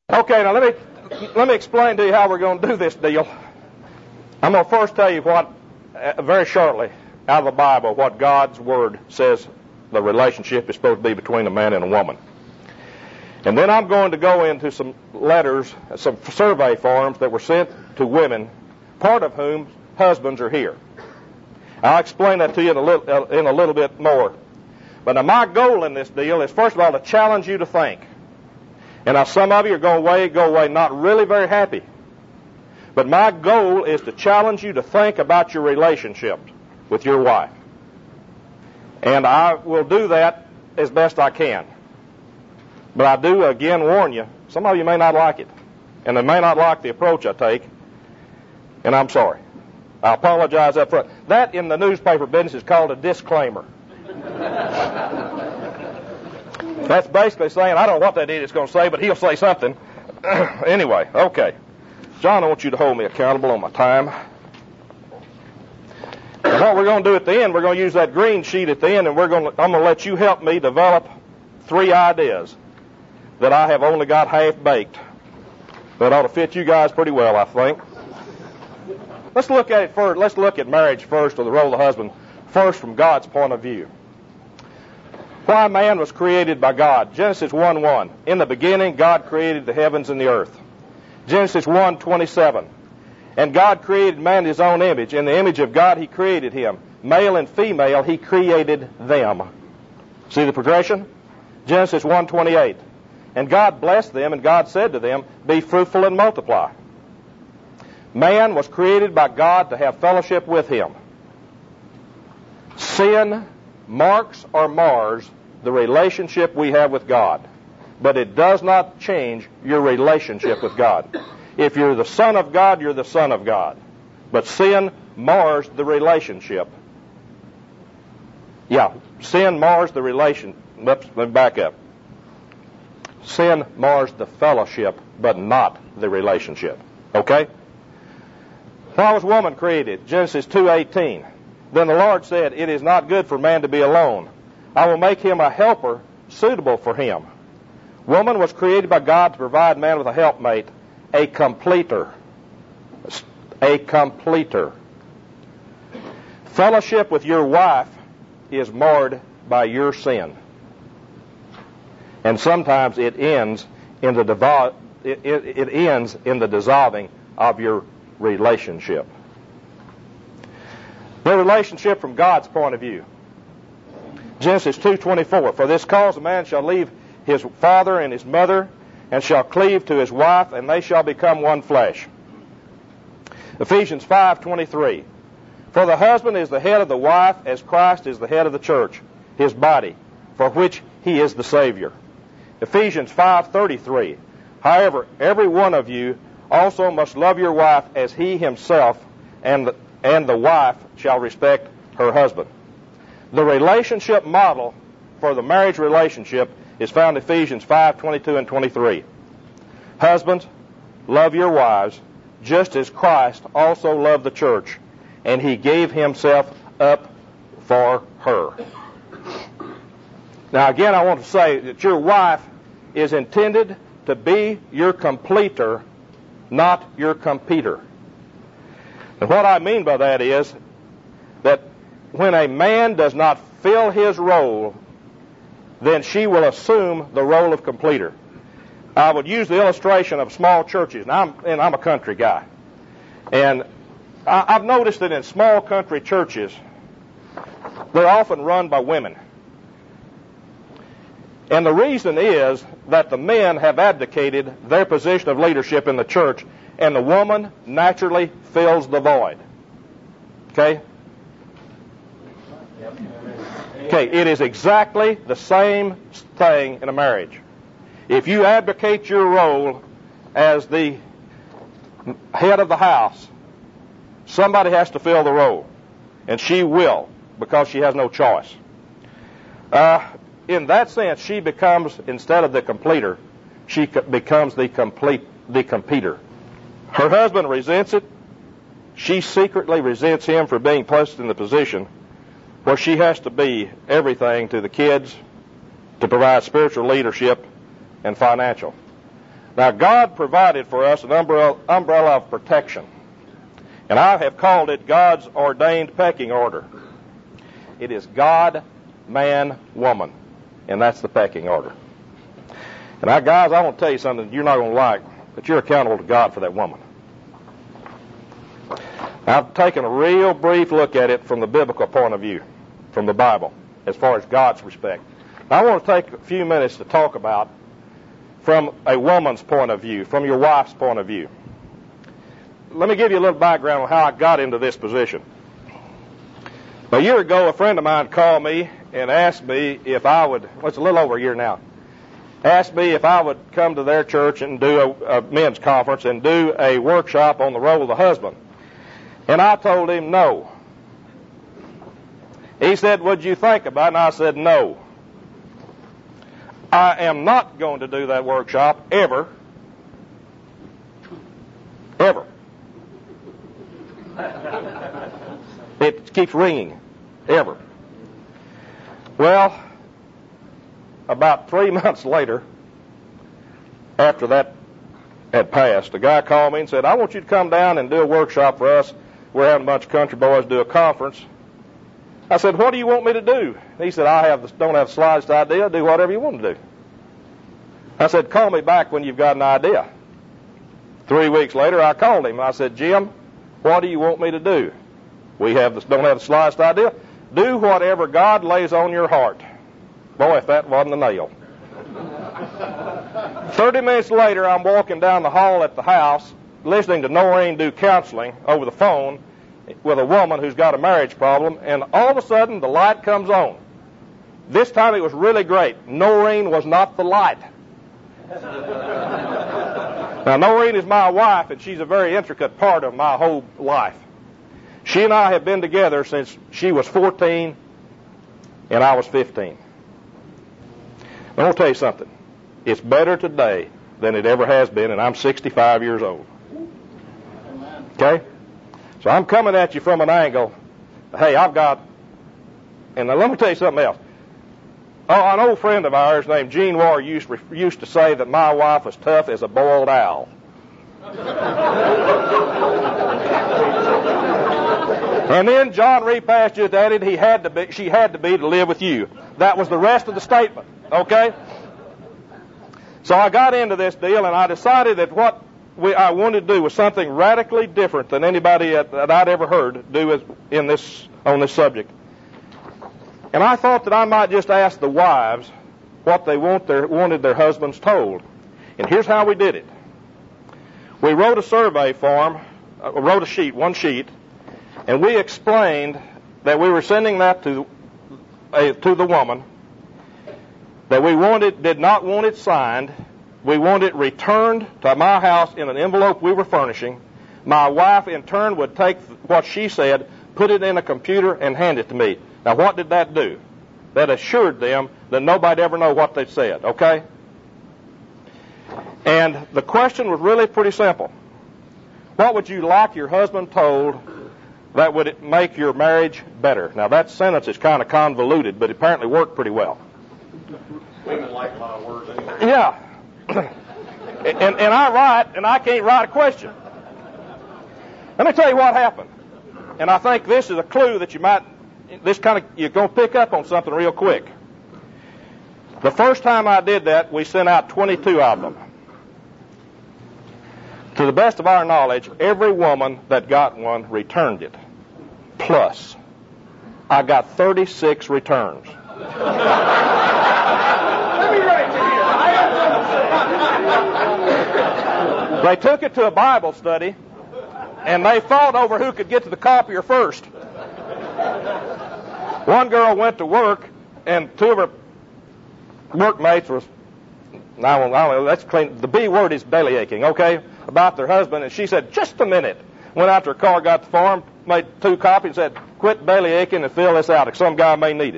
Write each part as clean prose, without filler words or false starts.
Okay, now let me explain to you how we're going to do this deal. I'm going to first tell you what, very shortly, out of the Bible, what God's Word says the relationship is supposed to be between a man and a woman. And then I'm going to go into some letters, some survey forms that were sent to women, part of whom husbands are here. I'll explain that to you in a little bit more. But now my goal in this deal is, first of all, to challenge you to think. And now some of you are going to go away not really very happy. But my goal is to challenge you to think about your relationship with your wife. And I will do that as best I can. But I do, again, warn you, some of you may not like it. And they may not like the approach I take. And I'm sorry. I apologize up front. That in the newspaper business is called a disclaimer. That's basically saying, I don't know what that idiot's going to say, but he'll say something. Anyway, okay. John, I want you to hold me accountable on my time. And what we're going to do at the end, we're going to use that green sheet at the end, and I'm going to let you help me develop 3 ideas that I have only got half-baked. That ought to fit you guys pretty well, I think. Let's look at it first. Let's look at marriage first, or the role of the husband, first from God's point of view. Why man was created by God. Genesis 1:1. In the beginning, God created the heavens and the earth. Genesis 1:27. And God created man in his own image. In the image of God, he created him. Male and female, he created them. See the progression? Genesis 1:28. And God blessed them, and God said to them, be fruitful and multiply. Man was created by God to have fellowship with him. Sin marks or mars the relationship we have with God, but it does not change your relationship with God. If you're the son of God, you're the son of God. But sin mars the relationship. Sin mars the relation. Let me back up. Sin mars the fellowship, but not the relationship. Okay? Why was woman created? Genesis 2:18. Then the Lord said, it is not good for man to be alone. I will make him a helper suitable for him. Woman was created by God to provide man with a helpmate, a completer. A completer. Fellowship with your wife is marred by your sin. And sometimes it ends in the dissolving of your relationship. The relationship from God's point of view. Genesis 2:24. For this cause a man shall leave his father and his mother, and shall cleave to his wife, and they shall become one flesh. Ephesians 5:23. For the husband is the head of the wife, as Christ is the head of the church, his body, for which he is the Savior. Ephesians 5:33. However, every one of you also must love your wife as he himself, and the wife shall respect her husband. The relationship model for the marriage relationship is found in Ephesians 5:22 and 23. Husbands, love your wives, just as Christ also loved the church, and he gave himself up for her. Now again, I want to say that your wife is intended to be your completer, not your competer. And what I mean by that is that when a man does not fill his role, then she will assume the role of completer. I would use the illustration of small churches. Now, I'm a country guy. And I've noticed that in small country churches, they're often run by women. And the reason is that the men have abdicated their position of leadership in the church, and the woman naturally fills the void. Okay? Okay, it is exactly the same thing in a marriage. If you abdicate your role as the head of the house, somebody has to fill the role. And she will, because she has no choice. In that sense, she becomes, instead of the completer, she becomes the completer. Her husband resents it. She secretly resents him for being placed in the position where she has to be everything to the kids, to provide spiritual leadership and financial. Now, God provided for us an umbrella of protection, and I have called it God's ordained pecking order. It is God, man, woman, and that's the pecking order. And now, guys, I want to tell you something you're not going to like, but you're accountable to God for that woman. I've taken a real brief look at it from the biblical point of view, from the Bible, as far as God's respect. Now, I want to take a few minutes to talk about from a woman's point of view, from your wife's point of view. Let me give you a little background on how I got into this position. A year ago, a friend of mine called me and asked me if I would, well, it's a little over a year now, asked me if I would come to their church and do a men's conference and do a workshop on the role of the husband. And I told him no. He said, "What'd you think about it?" And I said, "No. I am not going to do that workshop ever. Ever." It keeps ringing. Ever. Well, about 3 months later, after that had passed, a guy called me and said, "I want you to come down and do a workshop for us. We're having a bunch of country boys do a conference." I said, "What do you want me to do?" He said, don't have the slightest idea. Do whatever you want to do." I said, "Call me back when you've got an idea." 3 weeks later, I called him. I said, "Jim, what do you want me to do?" Don't have the slightest idea. "Do whatever God lays on your heart." Boy, if that wasn't a nail. 30 minutes later, I'm walking down the hall at the house, listening to Noreen do counseling over the phone with a woman who's got a marriage problem, and all of a sudden the light comes on. This time it was really great. Noreen was not the light. Now, Noreen is my wife, and she's a very intricate part of my whole life. She and I have been together since she was 14 and I was 15. I'm going to tell you something. It's better today than it ever has been, and I'm 65 years old. Okay? So I'm coming at you from an angle. Hey, and now let me tell you something else. An old friend of ours named Gene Warr used to say that my wife was tough as a boiled owl. And then John Repast just added she had to be to live with you. That was the rest of the statement. Okay? So I got into this deal, and I decided that what I wanted to do was something radically different than anybody that I'd ever heard do on this subject. And I thought that I might just ask the wives what they wanted their husbands told. And here's how we did it. We wrote a survey form, one sheet, and we explained that we were sending that to the woman, that we did not want it signed. We want it returned to my house in an envelope we were furnishing. My wife, in turn, would take what she said, put it in a computer, and hand it to me. Now, what did that do? That assured them that nobody'd ever know what they said, okay? And the question was really pretty simple. What would you like your husband told that would make your marriage better? Now, that sentence is kind of convoluted, but it apparently worked pretty well. Women like a lot of words anyway. Yeah. and I write, and I can't write a question. Let me tell you what happened. And I think this is a clue that you're going to pick up on something real quick. The first time I did that, we sent out 22 of them. To the best of our knowledge, every woman that got one returned it. Plus, I got 36 returns. They took it to a Bible study, and they fought over who could get to the copier first. One girl went to work, and two of her workmates let's clean. The B word is belly aching, okay, about their husband, and she said, "Just a minute." Went out to her car, got the form, made 2 copies, and said, "Quit belly aching and fill this out, if some guy may need it."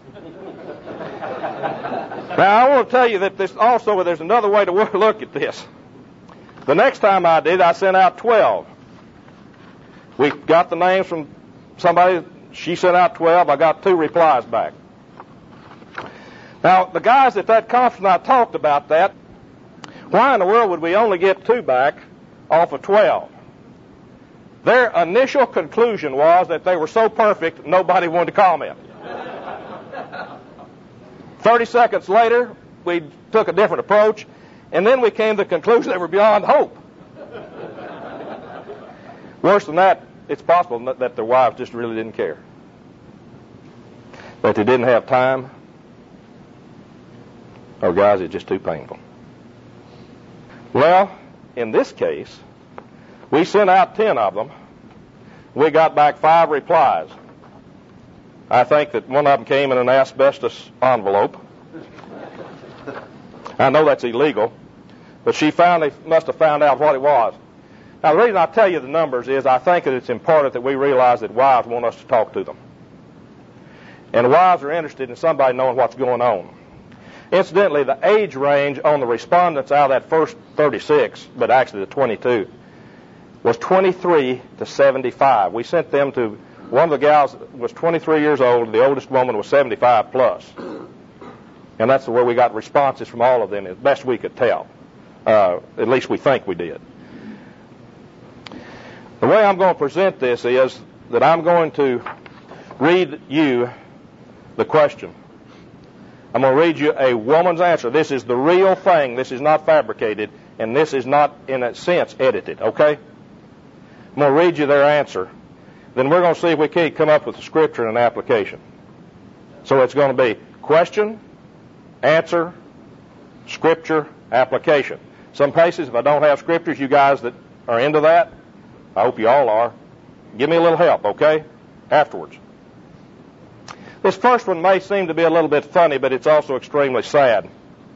Now, I want to tell you that there's another way to look at this. The next time I did, I sent out 12. We got the names from somebody. She sent out 12. I got 2 replies back. Now, the guys at that conference I talked about that, Why in the world would we only get 2 back off of 12? Their initial conclusion was that they were so perfect, nobody wanted to comment. 30 seconds later, we took a different approach, and then we came to the conclusion they were beyond hope. Worse than that, it's possible that their wives just really didn't care. That they didn't have time. Or, guys, it's just too painful. Well, in this case, we sent out 10 of them. We got back 5 replies. I think that one of them came in an asbestos envelope. I know that's illegal, but she must have found out what it was. Now, the reason I tell you the numbers is I think that it's important that we realize that wives want us to talk to them. And wives are interested in somebody knowing what's going on. Incidentally, the age range on the respondents out of that first 36, but actually the 22, was 23 to 75. We sent them to, one of the gals was 23 years old, the oldest woman was 75 plus. And that's where we got responses from all of them, as best we could tell. At least we think we did. The way I'm going to present this is that I'm going to read you the question. I'm going to read you a woman's answer. This is the real thing. This is not fabricated, and this is not, in a sense, edited, okay? I'm going to read you their answer. Then we're going to see if we can't come up with a scripture and an application. So it's going to be question, answer, scripture, application. Some places, if I don't have scriptures, you guys that are into that, I hope you all are, give me a little help, okay, afterwards. This first one may seem to be a little bit funny, but it's also extremely sad.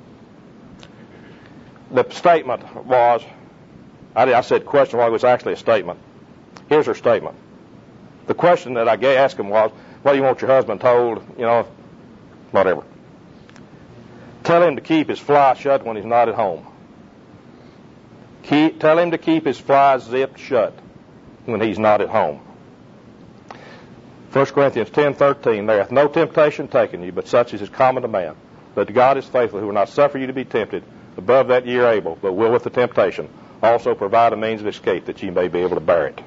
The statement was, I said question while it was actually a statement. Here's her statement. The question that I asked him was, what do you want your husband told, whatever. Tell him to keep his fly shut when he's not at home. Tell him to keep his fly zipped shut when he's not at home. 1 Corinthians 10:13, there hath no temptation taken you, but such as is common to man. But God is faithful, who will not suffer you to be tempted above that ye are able, but will with the temptation also provide a means of escape that ye may be able to bear it.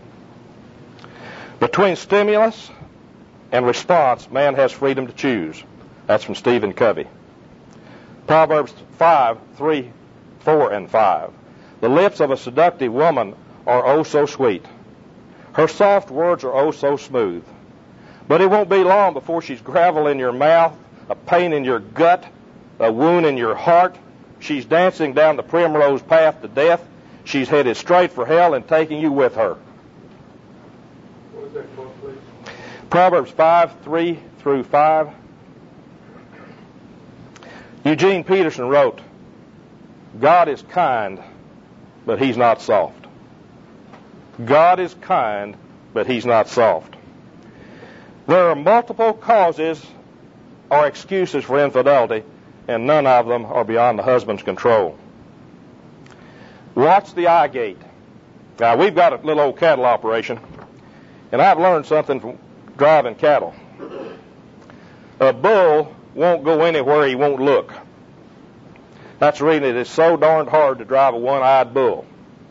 Between stimulus and response, man has freedom to choose. That's from Stephen Covey. Proverbs 5:3, 4, and 5. The lips of a seductive woman are oh so sweet. Her soft words are oh so smooth. But it won't be long before she's gravel in your mouth, a pain in your gut, a wound in your heart. She's dancing down the primrose path to death. She's headed straight for hell and taking you with her. What was that quote, please? Proverbs 5:3 through 5. Eugene Peterson wrote, God is kind, but he's not soft. God is kind, but he's not soft. There are multiple causes or excuses for infidelity, and none of them are beyond the husband's control. Watch the eye gate. Now, we've got a little old cattle operation, and I've learned something from driving cattle. A bull won't go anywhere he won't look. That's the reason it is so darned hard to drive a one-eyed bull.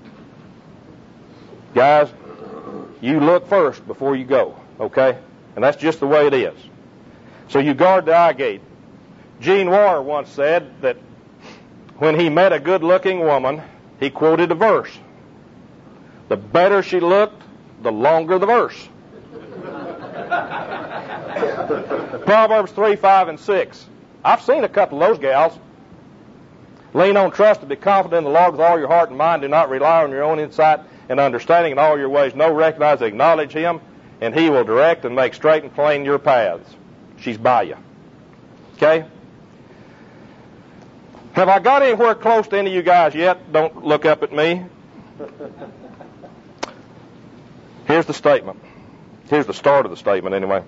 Guys, you look first before you go, okay? And that's just the way it is. So you guard the eye gate. Gene Warner once said that when he met a good-looking woman, he quoted a verse. The better she looked, the longer the verse. Proverbs 3, 5, and 6. I've seen a couple of those gals. Lean on trust and be confident in the Lord with all your heart and mind. Do not rely on your own insight and understanding in all your ways. Know, recognize, acknowledge him, and he will direct and make straight and plain your paths. She's by you. Okay? Have I got anywhere close to any of you guys yet? Don't look up at me. Here's the statement. Here's the start of the statement, anyway.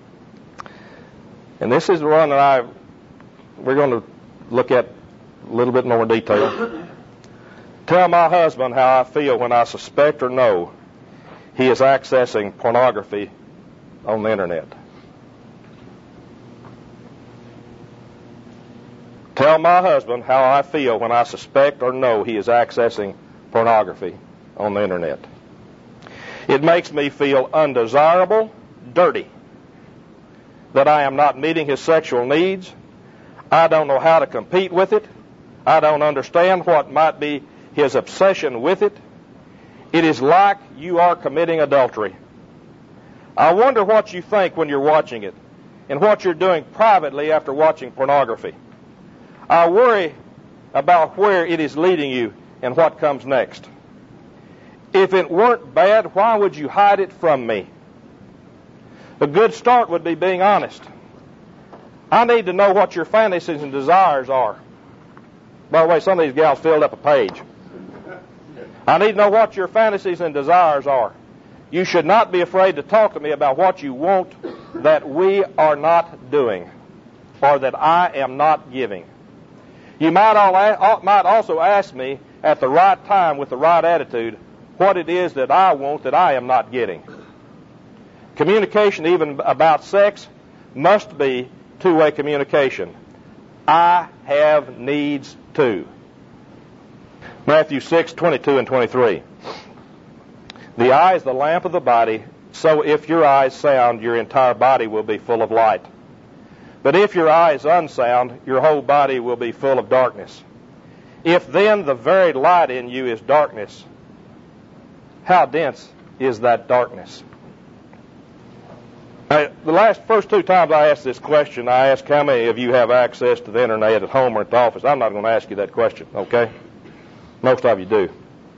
And this is the one that we're going to look at a little bit more detail. Tell my husband how I feel when I suspect or know he is accessing pornography on the internet. Tell tell my husband how I feel when I suspect or know he is accessing pornography on the internet. It makes me feel undesirable, dirty, that I am not meeting his sexual needs. I don't know how to compete with it. I don't understand what might be his obsession with it. It is like you are committing adultery. I wonder what you think when you're watching it and what you're doing privately after watching pornography. I worry about where it is leading you and what comes next. If it weren't bad, why would you hide it from me? A good start would be being honest. I need to know what your fantasies and desires are. By the way, some of these gals filled up a page. I need to know what your fantasies and desires are. You should not be afraid to talk to me about what you want that we are not doing or that I am not giving. You might also ask me at the right time with the right attitude what it is that I want that I am not getting. Communication, even about sex, must be two-way communication. I have needs too. Matthew 6:22 and 23. The eye is the lamp of the body, so if your eye is sound, your entire body will be full of light. But if your eye is unsound, your whole body will be full of darkness. If then the very light in you is darkness, how dense is that darkness? The first two times I asked this question, I asked how many of you have access to the internet at home or at the office. I'm not going to ask you that question, okay? Most of you do.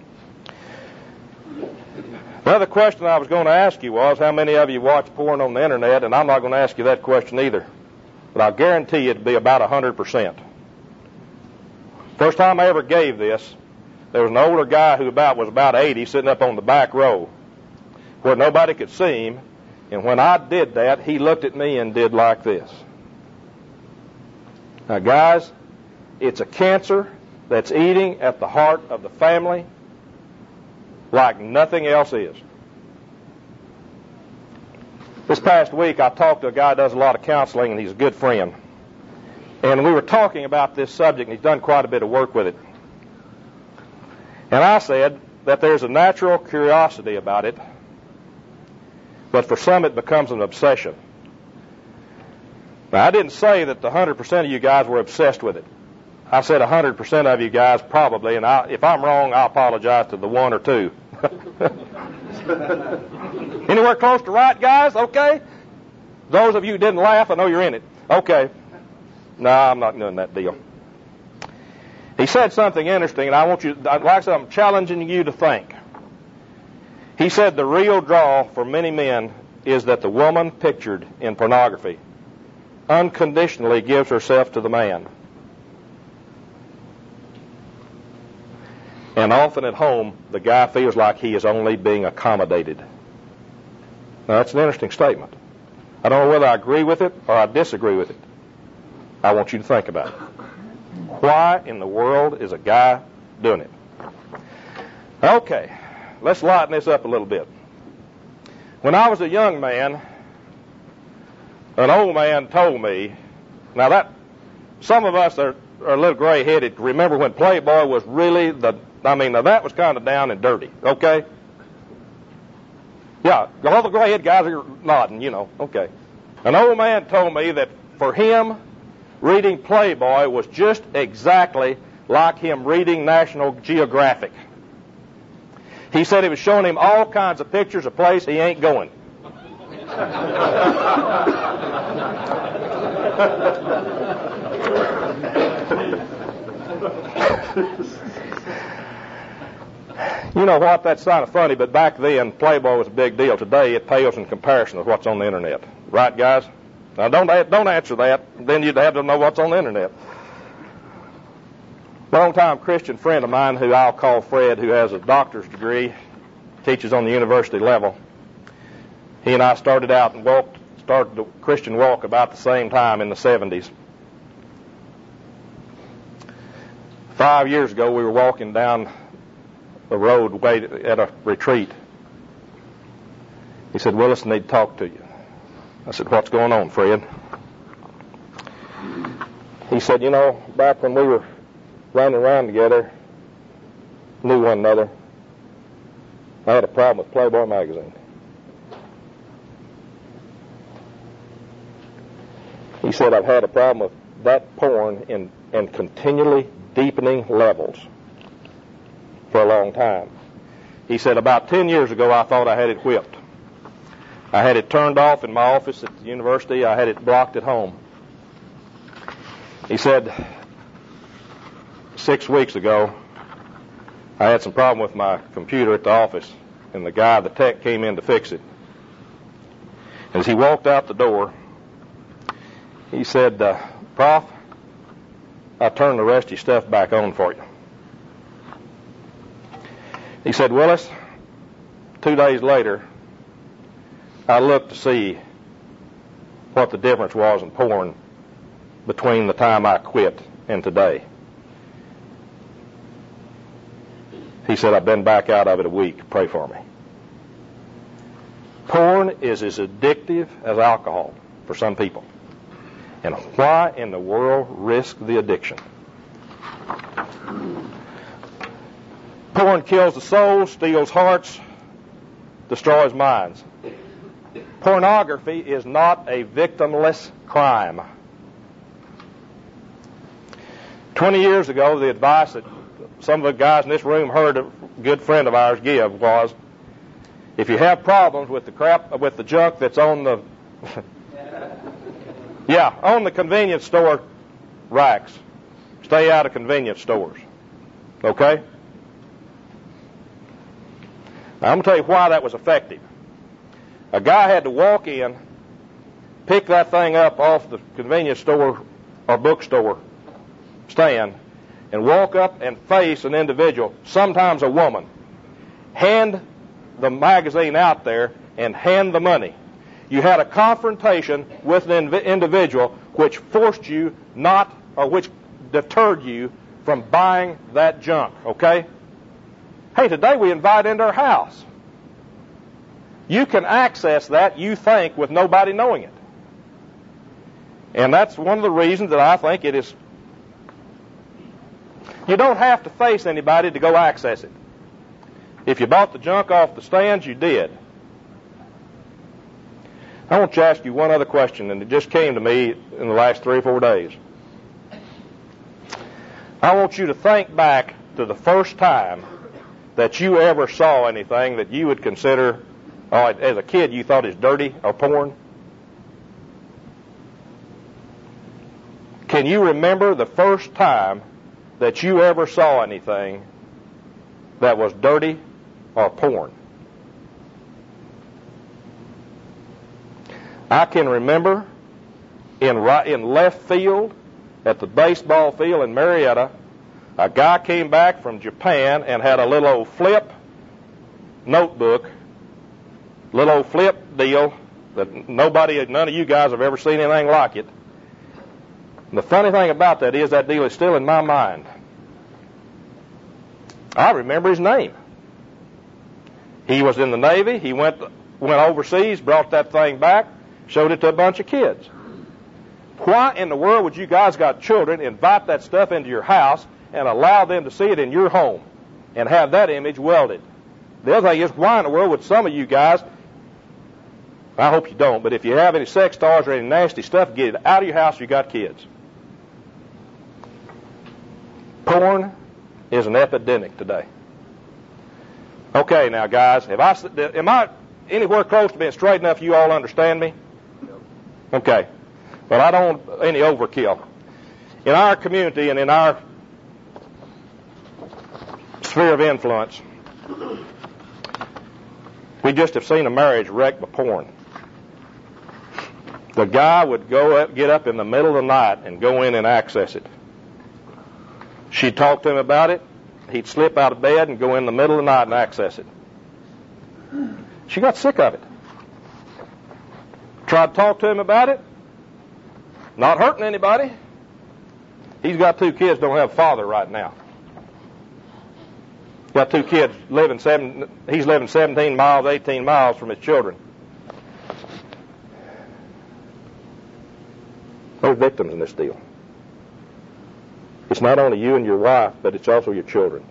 Another question I was going to ask you was how many of you watch porn on the internet, and I'm not going to ask you that question either. But I'll guarantee you it'd be about 100%. First time I ever gave this, there was an older guy who was about 80 sitting up on the back row where nobody could see him. And when I did that, he looked at me and did like this. Now, guys, it's a cancer that's eating at the heart of the family like nothing else is. This past week, I talked to a guy who does a lot of counseling, and he's a good friend. And we were talking about this subject, and he's done quite a bit of work with it. And I said that there's a natural curiosity about it, but for some it becomes an obsession. Now, I didn't say that the 100% of you guys were obsessed with it. I said 100% of you guys probably, and if I'm wrong, I apologize to the one or two. Anywhere close to right, guys? Okay? Those of you who didn't laugh, I know you're in it. Okay. No, I'm not doing that deal. He said something interesting, and I'm challenging you to think. He said the real draw for many men is that the woman pictured in pornography unconditionally gives herself to the man. And often at home, the guy feels like he is only being accommodated. Now, that's an interesting statement. I don't know whether I agree with it or I disagree with it. I want you to think about it. Why in the world is a guy doing it? Okay, let's lighten this up a little bit. When I was a young man, an old man told me, now that some of us are a little gray-headed, remember when Playboy was really now that was kind of down and dirty, okay? Yeah, all the gray-headed guys are nodding, okay. An old man told me that for him, reading Playboy was just exactly like him reading National Geographic. He said it was showing him all kinds of pictures of places he ain't going. You know what? That's kind of funny, but back then, Playboy was a big deal. Today, it pales in comparison with what's on the internet. Right, guys? Now, don't answer that. Then you'd have to know what's on the internet. A long-time Christian friend of mine, who I'll call Fred, who has a doctor's degree, teaches on the university level. He and I started the Christian walk about the same time in the 70s. 5 years ago, we were walking down the road at a retreat. He said, Willis, I need to talk to you. I said, what's going on, Fred? He said, you know, back when we were running around together, knew one another, I had a problem with Playboy magazine. He said, I've had a problem with that porn in continually deepening levels for a long time. He said, about 10 years ago, I thought I had it whipped. I had it turned off in my office at the university. I had it blocked at home. He said, 6 weeks ago, I had some problem with my computer at the office, and the tech came in to fix it. As he walked out the door, he said, Prof, I'll turn the rest of your stuff back on for you. He said, Willis, 2 days later, I looked to see what the difference was in porn between the time I quit and today. He said, I've been back out of it a week. Pray for me. Porn is as addictive as alcohol for some people. And why in the world risk the addiction? Porn kills the soul, steals hearts, destroys minds. Pornography is not a victimless crime. 20 years ago, the advice that some of the guys in this room heard a good friend of ours give was, if you have problems with the junk that's on the on the convenience store racks, stay out of convenience stores. Okay? Now, I'm going to tell you why that was effective. A guy had to walk in, pick that thing up off the convenience store or bookstore stand, and walk up and face an individual, sometimes a woman, hand the magazine out there and hand the money. You had a confrontation with an individual which forced you which deterred you from buying that junk, okay? Hey, today we invite into our house. You can access that, you think, with nobody knowing it. And that's one of the reasons that I think it is. You don't have to face anybody to go access it. If you bought the junk off the stands, you did. I want to ask you one other question, and it just came to me in the last 3 or 4 days. I want you to think back to the first time that you ever saw anything that you would consider, as a kid, you thought is dirty or porn. Can you remember the first time that you ever saw anything that was dirty or porn? I can remember in left field at the baseball field in Marietta, a guy came back from Japan and had a little old flip notebook, little old flip deal that none of you guys have ever seen anything like it. And the funny thing about that is that deal is still in my mind. I remember his name. He was in the Navy. He went overseas, brought that thing back, showed it to a bunch of kids. Why in the world would you guys got children invite that stuff into your house and allow them to see it in your home and have that image welded? The other thing is, why in the world would some of you guys, I hope you don't, but if you have any sex toys or any nasty stuff, get it out of your house if you got kids. Porn is an epidemic today. Okay, now guys, am I anywhere close to being straight enough you all understand me? Okay. Well, I don't want any overkill. In our community and in our sphere of influence, we just have seen a marriage wrecked by porn. The guy would get up in the middle of the night and go in and access it. She'd talk to him about it. He'd slip out of bed and go in the middle of the night and access it. She got sick of it. Tried to talk to him about it. Not hurting anybody. He's got 2 kids, don't have a father right now. Got 2 kids, he's living 17 miles, 18 miles from his children. They're victims in this deal. It's not only you and your wife, but it's also your children.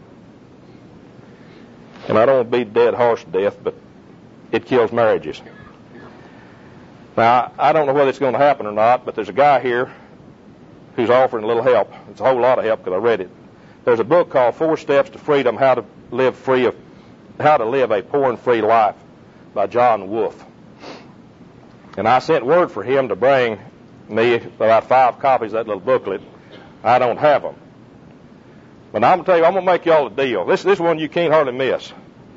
And I don't want to beat dead horse to death, but it kills marriages. Now, I don't know whether it's going to happen or not, but there's a guy here who's offering a little help. It's a whole lot of help because I read it. There's a book called 4 Steps to Freedom, How to Live a Porn-Free Life by John Wolfe. And I sent word for him to bring me about 5 copies of that little booklet. I don't have them. But I'm going to tell you, I'm going to make y'all a deal. This one you can't hardly miss.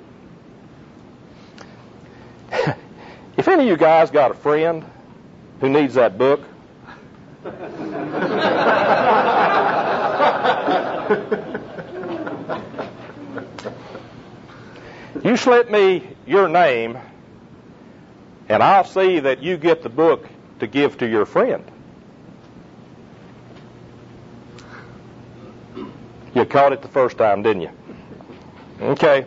If any of you guys got a friend who needs that book, you slip me your name, and I'll see that you get the book to give to your friend. You caught it the first time, didn't you? Okay.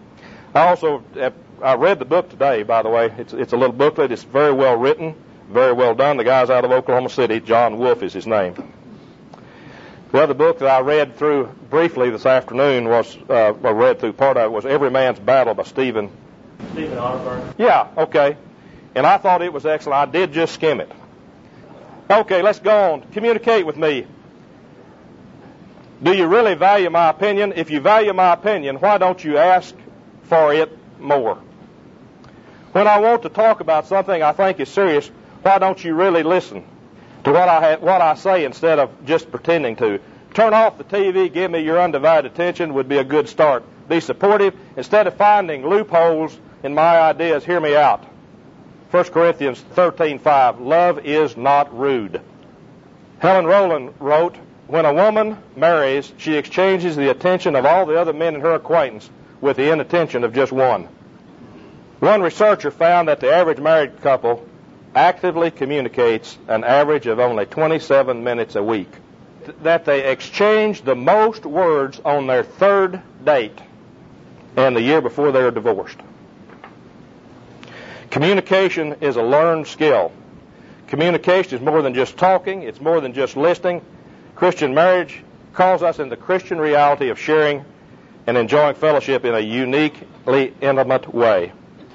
I read the book today, by the way. It's a little booklet. It's very well written, very well done. The guy's out of Oklahoma City. John Wolfe is his name. The other book that I read through briefly this afternoon read through part of it, was Every Man's Battle by Stephen Arterburn. Yeah, okay. And I thought it was excellent. I did just skim it. Okay, let's go on. Communicate with me. Do you really value my opinion? If you value my opinion, why don't you ask for it more? When I want to talk about something I think is serious, why don't you really listen to what I say instead of just pretending to? Turn off the TV, give me your undivided attention would be a good start. Be supportive. Instead of finding loopholes in my ideas, hear me out. 1 Corinthians 13:5, love is not rude. Helen Rowland wrote, when a woman marries, she exchanges the attention of all the other men in her acquaintance with the inattention of just one. One researcher found that the average married couple actively communicates an average of only 27 minutes a week. That they exchange the most words on their 3rd date and the year before they are divorced. Communication is a learned skill. Communication is more than just talking. It's more than just listening. Christian marriage calls us into Christian reality of sharing and enjoying fellowship in a uniquely intimate way.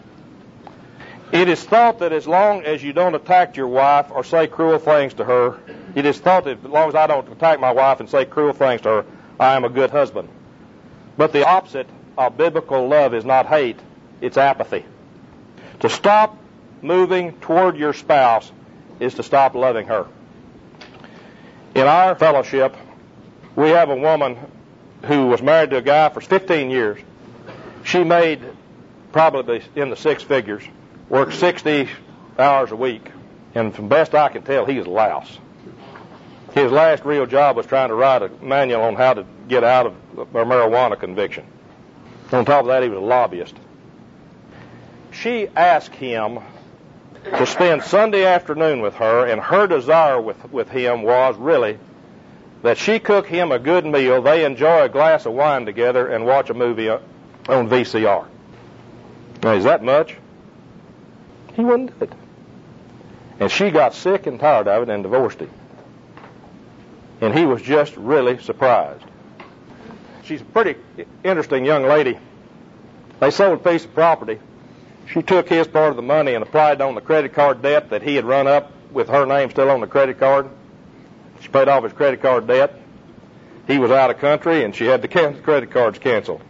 It is thought that as long as you don't attack your wife or say cruel things to her, it is thought that as long as I don't attack my wife and say cruel things to her, I am a good husband. But the opposite of biblical love is not hate, it's apathy. To stop moving toward your spouse is to stop loving her. In our fellowship, we have a woman who was married to a guy for 15 years. She made probably in the 6 figures, worked 60 hours a week, and from best I can tell, he is a louse. His last real job was trying to write a manual on how to get out of a marijuana conviction. On top of that, he was a lobbyist. She asked him to spend Sunday afternoon with her, and her desire with him was really that she cook him a good meal, they enjoy a glass of wine together, and watch a movie on VCR. Now, is that much? He wouldn't do it. And she got sick and tired of it and divorced him. And he was just really surprised. She's a pretty interesting young lady. They sold a piece of property. She took his part of the money and applied it on the credit card debt that he had run up with her name still on the credit card. She paid off his credit card debt. He was out of country, and she had the credit cards canceled.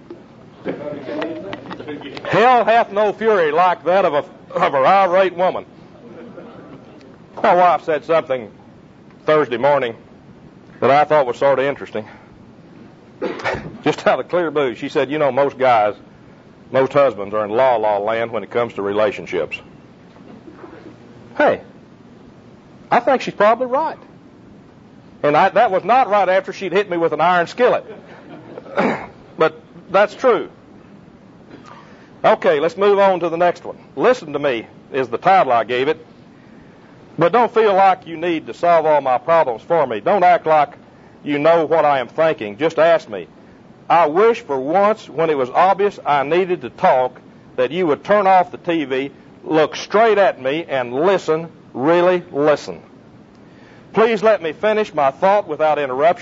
Hell hath no fury like that of an irate woman. My wife said something Thursday morning that I thought was sort of interesting. Just out of clear blue, she said, you know, most husbands are in la land when it comes to relationships. Hey, I think she's probably right. And that was not right after she'd hit me with an iron skillet. But that's true. Okay, let's move on to the next one. Listen to me is the title I gave it. But don't feel like you need to solve all my problems for me. Don't act like you know what I am thinking. Just ask me. I wish for once, when it was obvious I needed to talk, that you would turn off the TV, look straight at me, and listen, really listen. Please let me finish my thought without interruption.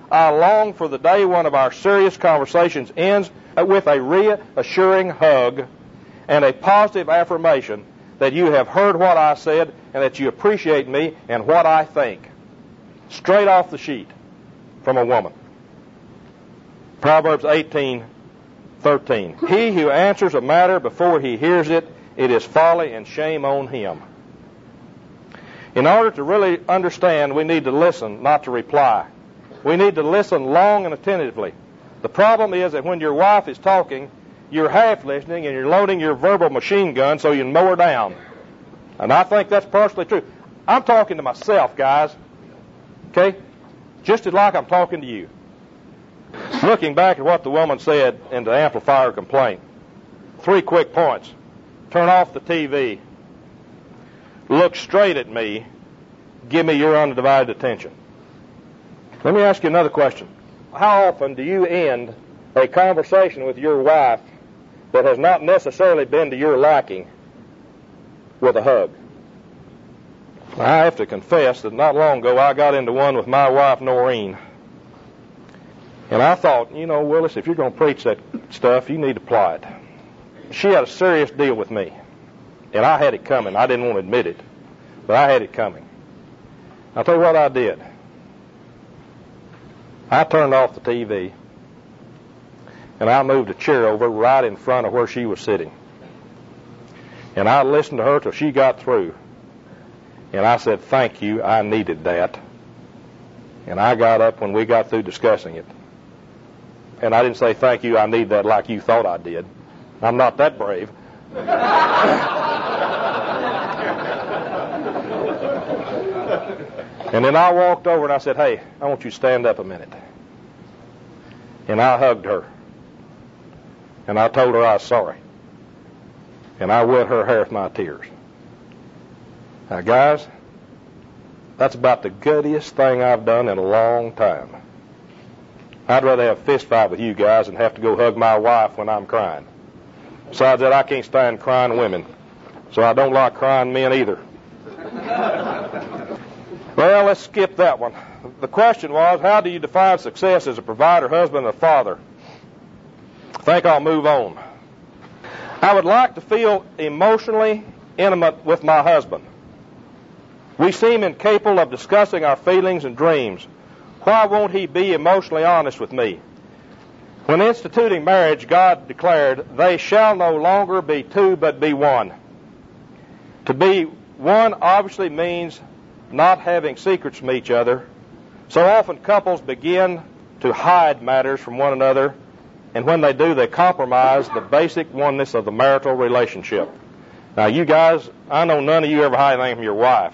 I long for the day one of our serious conversations ends with a reassuring hug and a positive affirmation that you have heard what I said and that you appreciate me and what I think. Straight off the sheet from a woman. Proverbs 18:13. He who answers a matter before he hears it, it is folly and shame on him. In order to really understand, we need to listen, not to reply. We need to listen long and attentively. The problem is that when your wife is talking, you're half listening and you're loading your verbal machine gun so you can mow her down. And I think that's partially true. I'm talking to myself, guys. Okay? Just as like I'm talking to you. Looking back at what the woman said and to amplify her complaint. 3 quick points. Turn off the TV. Look straight at me. Give me your undivided attention. Let me ask you another question. How often do you end a conversation with your wife that has not necessarily been to your liking with a hug? I have to confess that not long ago I got into one with my wife, Noreen. And I thought, Willis, if you're going to preach that stuff, you need to apply it. She had a serious deal with me. And I had it coming. I didn't want to admit it, but I had it coming. I'll tell you what I did. I turned off the TV, and I moved a chair over right in front of where she was sitting. And I listened to her till she got through. And I said, thank you, I needed that. And I got up when we got through discussing it. And I didn't say, thank you, I need that like you thought I did. I'm not that brave. And then I walked over and I said, hey, I want you to stand up a minute. And I hugged her. And I told her I was sorry. And I wet her hair with my tears. Now, guys, that's about the guttiest thing I've done in a long time. I'd rather have a fist fight with you guys than have to go hug my wife when I'm crying. Besides that, I can't stand crying women. So I don't like crying men either. Well, let's skip that one. The question was, how do you define success as a provider, husband, and a father? I think I'll move on. I would like to feel emotionally intimate with my husband. We seem incapable of discussing our feelings and dreams. Why won't he be emotionally honest with me? When instituting marriage, God declared, they shall no longer be two, but be one. To be one obviously means not having secrets from each other. So often couples begin to hide matters from one another, and when they do, they compromise the basic oneness of the marital relationship. Now, you guys, I know none of you ever hide anything from your wife.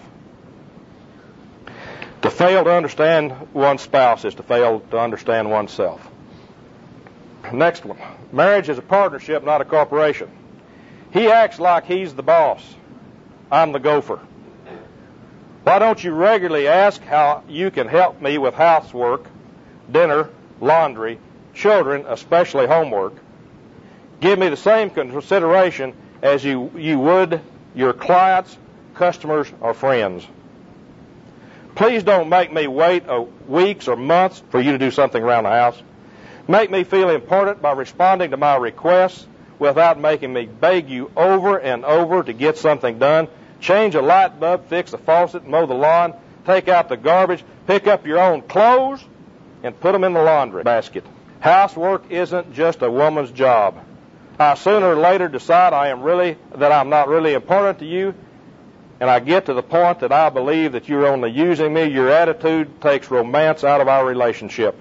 To fail to understand one's spouse is to fail to understand oneself. Next one. Marriage is a partnership, not a corporation. He acts like he's the boss. I'm the gopher. Why don't you regularly ask how you can help me with housework, dinner, laundry, children, especially homework? Give me the same consideration as you would your clients, customers, or friends. Please don't make me wait weeks or months for you to do something around the house. Make me feel important by responding to my requests without making me beg you over and over to get something done. Change a light bulb, fix a faucet, mow the lawn, take out the garbage, pick up your own clothes, and put them in the laundry basket. Housework isn't just a woman's job. I sooner or later decide that I'm not really important to you, and I get to the point that I believe that you're only using me. Your attitude takes romance out of our relationship.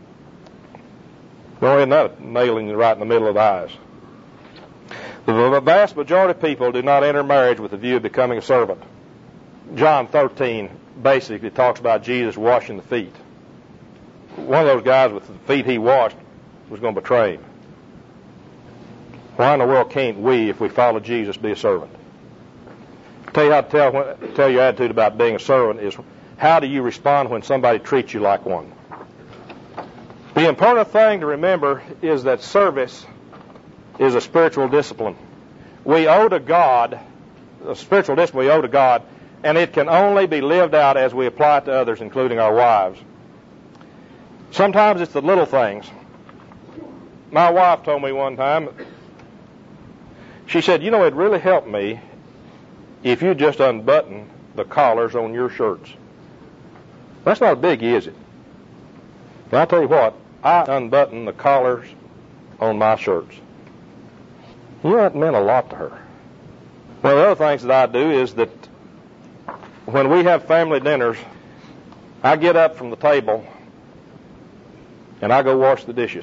Well, isn't that nailing you right in the middle of the eyes? The vast majority of people do not enter marriage with the view of becoming a servant. John 13 basically talks about Jesus washing the feet. One of those guys with the feet he washed was going to betray him. Why in the world can't we, if we follow Jesus, be a servant? I'll tell you how to tell your attitude about being a servant is how do you respond when somebody treats you like one? The important thing to remember is that service is a spiritual discipline. We owe to God, a spiritual discipline we owe to God, and it can only be lived out as we apply it to others, including our wives. Sometimes it's the little things. My wife told me one time, she said, you know, it'd really help me if you just unbutton the collars on your shirts. That's not a biggie, is it? But I'll tell you what, I unbutton the collars on my shirts. You know, that meant a lot to her. One of the other things that I do is that when we have family dinners, I get up from the table and I go wash the dishes.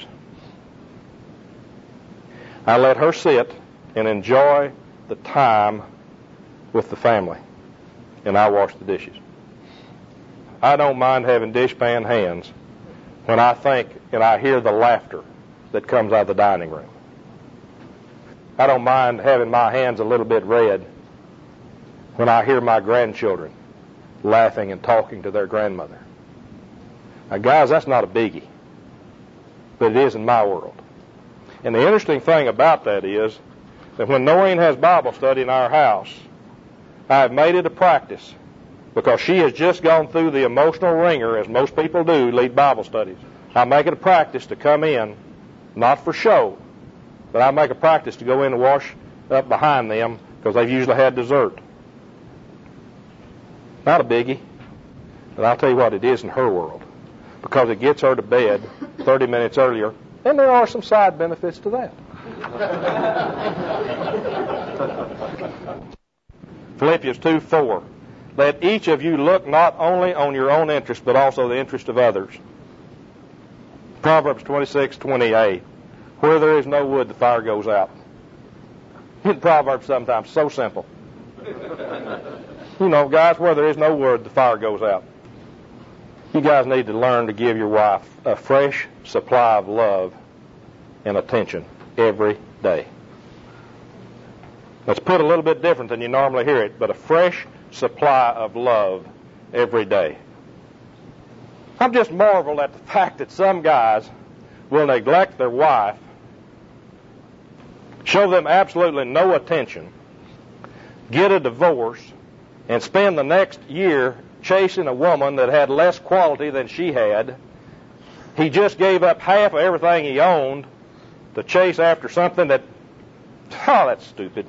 I let her sit and enjoy the time with the family, and I wash the dishes. I don't mind having dishpan hands when I think and I hear the laughter that comes out of the dining room. I don't mind having my hands a little bit red when I hear my grandchildren laughing and talking to their grandmother. Now, guys, that's not a biggie, but it is in my world. And the interesting thing about that is that when Noreen has Bible study in our house, I have made it a practice, because she has just gone through the emotional ringer, as most people do, lead Bible studies. I make it a practice to come in, not for show, but I make a practice to go in and wash up behind them, because they've usually had dessert. Not a biggie, but I'll tell you what, it is in her world, because it gets her to bed 30 minutes earlier, and there are some side benefits to that. Philippians 2:4. Let each of you look not only on your own interest, but also the interest of others. Proverbs 26:28. Where there is no wood, the fire goes out. In Proverbs sometimes so simple. You know, guys, where there is no wood, the fire goes out. You guys need to learn to give your wife a fresh supply of love and attention every day. Let's put it a little bit different than you normally hear it, but a fresh supply of love every day. I'm just marveled at the fact that some guys will neglect their wife, show them absolutely no attention, get a divorce, and spend the next year chasing a woman that had less quality than she had. He just gave up half of everything he owned to chase after something that, oh, that's stupid.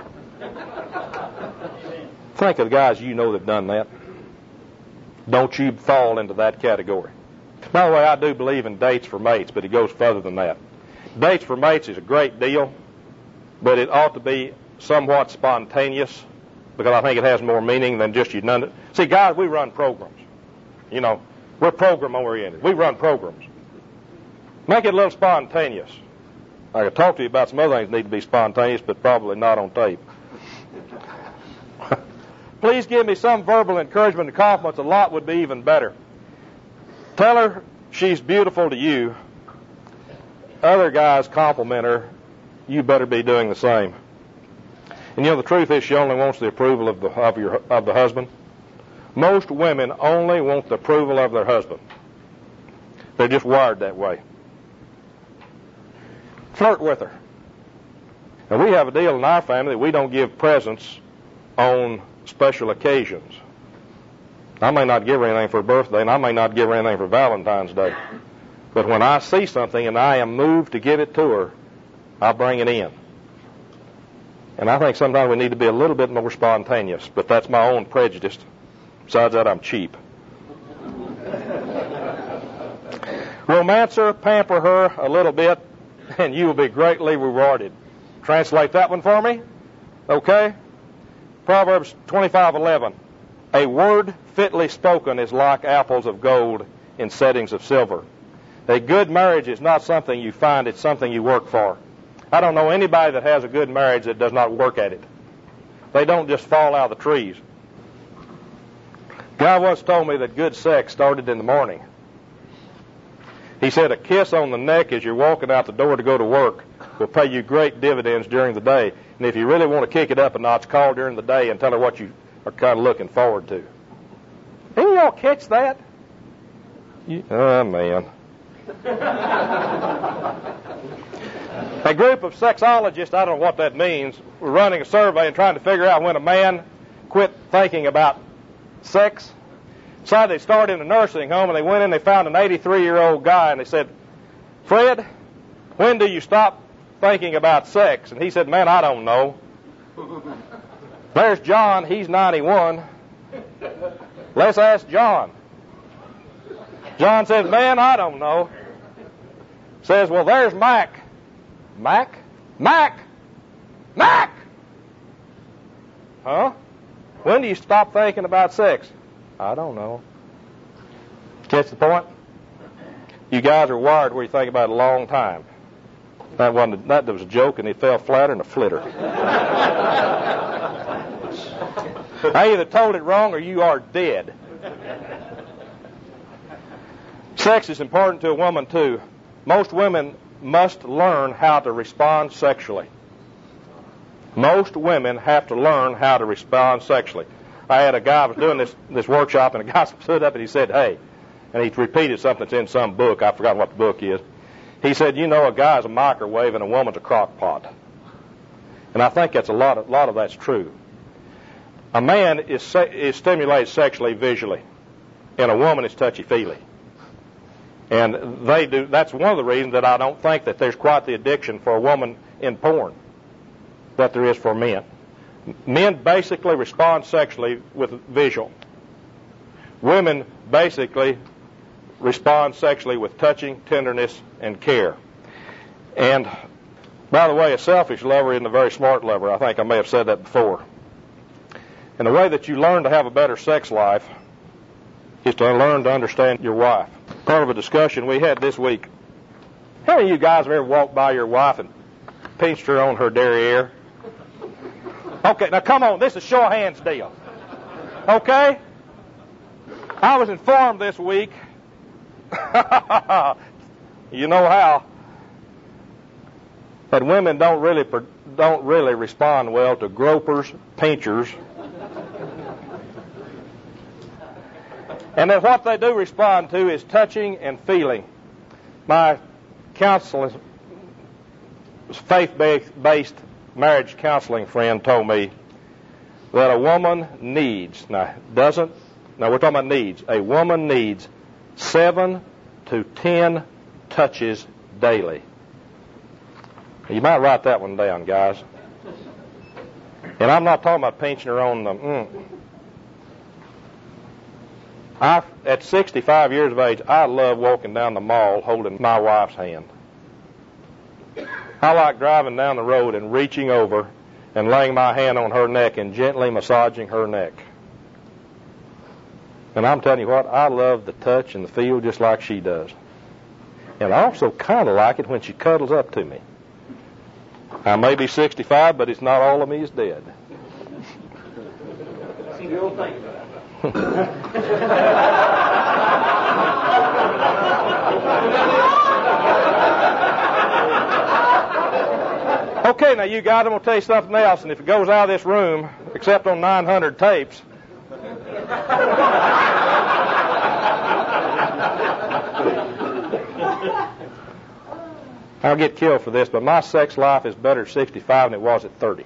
Think of the guys you know that have done that. Don't you fall into that category. By the way, I do believe in dates for mates, but it goes further than that. Dates for mates is a great deal, but it ought to be somewhat spontaneous, because I think it has more meaning than just you done it. See, guys, we run programs. You know, we're program-oriented. We run programs. Make it a little spontaneous. I could talk to you about some other things that need to be spontaneous, but probably not on tape. Please give me some verbal encouragement and compliments. A lot would be even better. Tell her she's beautiful to you. Other guys compliment her. You better be doing the same. And you know, the truth is, she only wants the approval of the husband. Most women only want the approval of their husband. They're just wired that way. Flirt with her. And we have a deal in our family that we don't give presents on special occasions. I may not give her anything for her birthday, and I may not give her anything for Valentine's Day. But when I see something and I am moved to give it to her, I'll bring it in. And I think sometimes we need to be a little bit more spontaneous, but that's my own prejudice. Besides that, I'm cheap. Romance her, pamper her a little bit, and you will be greatly rewarded. Translate that one for me. Okay? Proverbs 25:11. A word fitly spoken is like apples of gold in settings of silver. A good marriage is not something you find, it's something you work for. I don't know anybody that has a good marriage that does not work at it. They don't just fall out of the trees. Guy once told me that good sex started in the morning. He said a kiss on the neck as you're walking out the door to go to work will pay you great dividends during the day. And if you really want to kick it up a notch, call during the day and tell her what you are kind of looking forward to. Didn't y'all catch that? Oh, man. A group of sexologists, I don't know what that means, were running a survey and trying to figure out when a man quit thinking about sex. So they started in a nursing home, and they went in, they found an 83-year-old guy, and they said, Fred, when do you stop thinking about sex? And he said, man, I don't know. There's John, he's 91. Let's ask John. John says, man, I don't know. Says, well, there's Mac. Mac? Mac! Mac! Huh? When do you stop thinking about sex? I don't know. Catch the point? You guys are wired where you think about it a long time. That was a joke, and it fell flatter than a flitter. I either told it wrong or you are dead. Sex is important to a woman, too. Most women must learn how to respond sexually. Most women have to learn how to respond sexually. I had a guy, I was doing this workshop, and a guy stood up and he said, hey, and he repeated something that's in some book. I've forgotten what the book is. He said, you know, a guy's a microwave and a woman's a crock pot. And I think that's a lot of that's true. A man is stimulated sexually visually, and a woman is touchy-feely. And that's one of the reasons that I don't think that there's quite the addiction for a woman in porn that there is for men. Men basically respond sexually with visual. Women basically respond sexually with touching, tenderness, and care. And, by the way, a selfish lover isn't a very smart lover. I think I may have said that before. And the way that you learn to have a better sex life is to learn to understand your wife. Part of a discussion we had this week. How many of you guys have ever walked by your wife and pinched her on her derriere? Okay, now come on, this is a show of hands deal. Okay? I was informed this week, you know how, that women don't really respond well to gropers, pinchers, and then what they do respond to is touching and feeling. My counseling, faith-based marriage counseling friend told me that a woman needs, now we're talking about needs, a woman needs 7 to 10 touches daily. You might write that one down, guys. And I'm not talking about pinching her on the, at 65 years of age, I love walking down the mall holding my wife's hand. I like driving down the road and reaching over and laying my hand on her neck and gently massaging her neck. And I'm telling you what, I love the touch and the feel just like she does. And I also kind of like it when she cuddles up to me. I may be 65, but it's not all of me is dead. You'll think about it. Okay, now you guys, I'm going to tell you something else, and if it goes out of this room, except on 900 tapes, I'll get killed for this, but my sex life is better at 65 than it was at 30.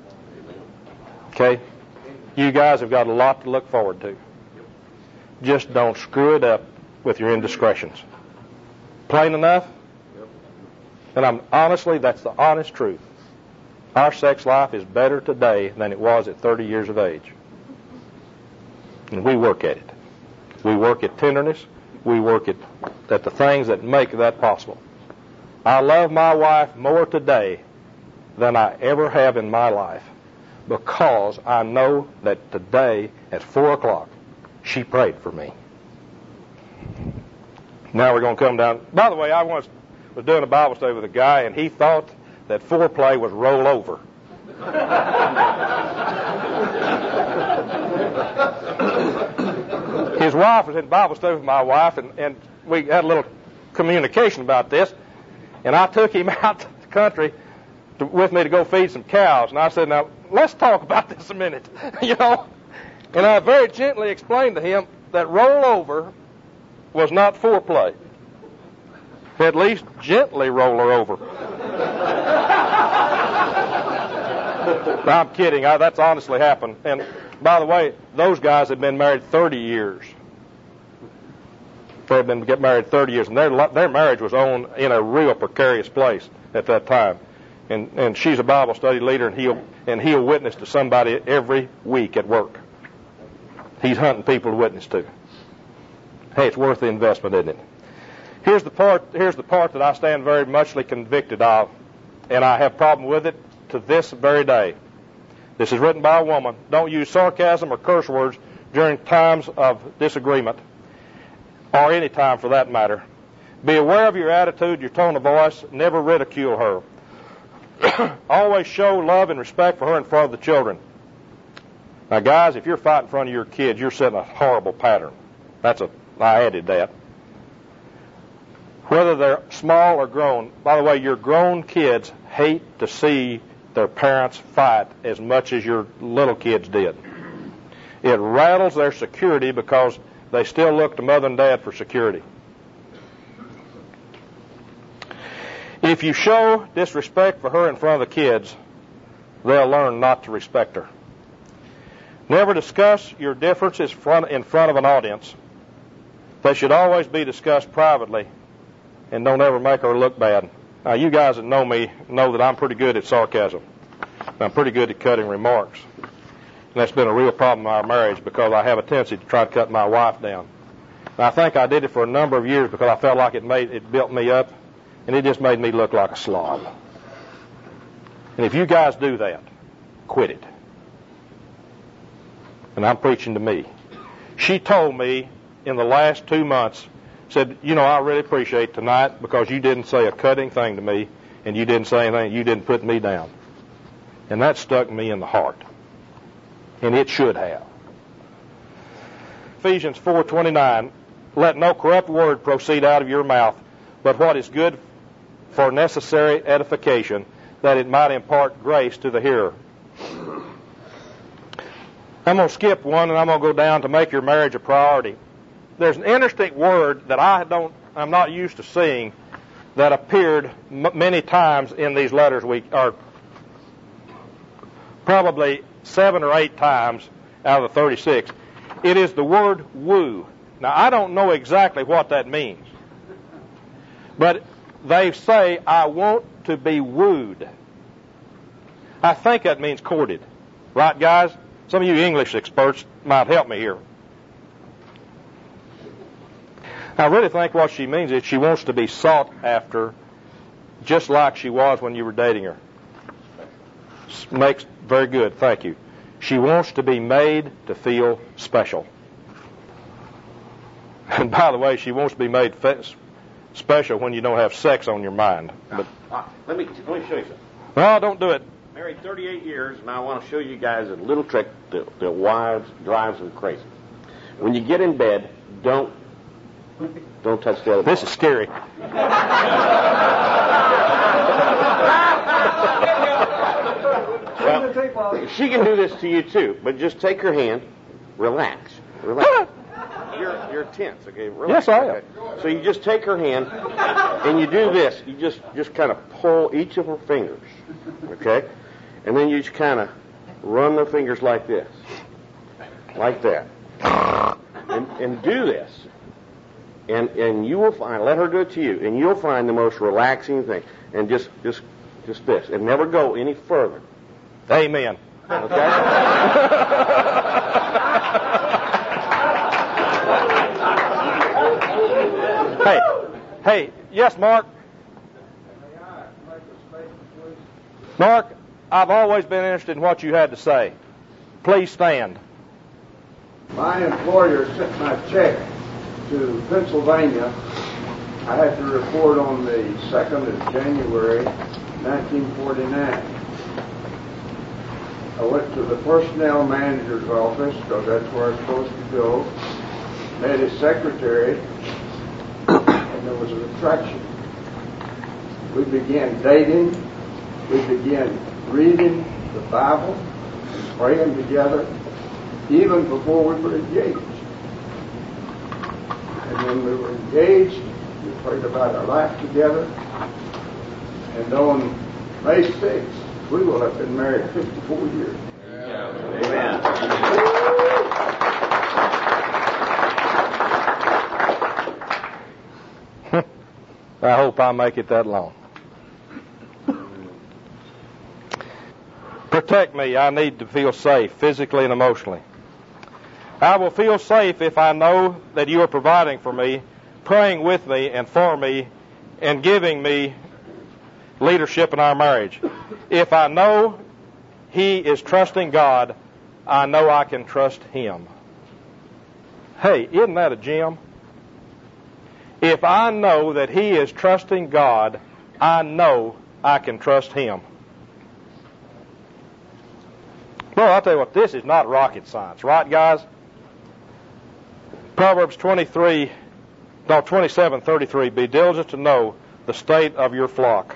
Okay? You guys have got a lot to look forward to. Just don't screw it up with your indiscretions. Plain enough? And honestly, that's the honest truth. Our sex life is better today than it was at 30 years of age. And we work at it. We work at tenderness. We work at the things that make that possible. I love my wife more today than I ever have in my life because I know that today at 4 o'clock she prayed for me. Now we're going to come down. By the way, I was doing a Bible study with a guy, and he thought that foreplay was roll over. His wife was in Bible study with my wife, and we had a little communication about this, and I took him out to the country with me to go feed some cows, and I said, now, let's talk about this a minute, And I very gently explained to him that roll over was not foreplay. At least gently roll her over. No, I'm kidding. That's honestly happened. And by the way, those guys have been married 30 years. They had been get married 30 years, and their marriage was in a real precarious place at that time. And she's a Bible study leader, and he'll witness to somebody every week at work. He's hunting people to witness to. Hey, it's worth the investment, isn't it? Here's the part that I stand very muchly convicted of, and I have problem with it to this very day. This is written by a woman. Don't use sarcasm or curse words during times of disagreement, or any time for that matter. Be aware of your attitude, your tone of voice. Never ridicule her. Always show love and respect for her in front of the children. Now, guys, if you're fighting in front of your kids, you're setting a horrible pattern. I added that. Whether they're small or grown. By the way, your grown kids hate to see their parents fight as much as your little kids did. It rattles their security because they still look to mother and dad for security. If you show disrespect for her in front of the kids, they'll learn not to respect her. Never discuss your differences in front of an audience. They should always be discussed privately, and don't ever make her look bad. Now, you guys that know me know that I'm pretty good at sarcasm. I'm pretty good at cutting remarks. And that's been a real problem in our marriage because I have a tendency to try to cut my wife down. And I think I did it for a number of years because I felt like it built me up, and it just made me look like a slob. And if you guys do that, quit it. And I'm preaching to me. She told me in the last 2 months, said, I really appreciate tonight because you didn't say a cutting thing to me, and you didn't say anything, you didn't put me down. And that stuck me in the heart. And it should have. Ephesians 4:29, let no corrupt word proceed out of your mouth, but what is good for necessary edification, that it might impart grace to the hearer. I'm going to skip one, and I'm going to go down to make your marriage a priority. There's an interesting word that I'm not used to seeing that appeared many times in these letters. Probably 7 or 8 times out of the 36. It is the word woo. Now, I don't know exactly what that means, but they say, I want to be wooed. I think that means courted. Right, guys? Some of you English experts might help me here. I really think what she means is she wants to be sought after just like she was when you were dating her. Makes very good, thank you. She wants to be made to feel special. And by the way, she wants to be made special when you don't have sex on your mind. But let me show you something. No, don't do it. Married 38 years, and I want to show you guys a little trick that wives drives them crazy. When you get in bed, don't touch the other. This is scary. Well, she can do this to you too, but just take her hand, relax. You're tense, okay? Relax, yes, I am. okay? So you just take her hand, and you do this. You just kind of pull each of her fingers, okay? And then you just kind of run the fingers like this, like that, and do this. And you will find, let her do it to you, and you'll find the most relaxing thing. And just this, and never go any further. Amen. Okay? Hey, yes, Mark? Mark, I've always been interested in what you had to say. Please stand. My employer sent my check to Pennsylvania. I had to report on the 2nd of January, 1949. I went to the personnel manager's office, because that's where I'm supposed to go, met his secretary, and there was an attraction. We began dating. We began reading the Bible and praying together, even before we were engaged. And when we were engaged, we prayed about our life together. And on May 6th, we will have been married 54 years. Amen. I hope I make it that long. Protect me. I need to feel safe, physically and emotionally. I will feel safe if I know that you are providing for me, praying with me and for me, and giving me leadership in our marriage. If I know he is trusting God, I know I can trust him. Hey, isn't that a gem? If I know that he is trusting God, I know I can trust him. Well, I'll tell you what, this is not rocket science, right, guys? Proverbs 27:33, be diligent to know the state of your flocks,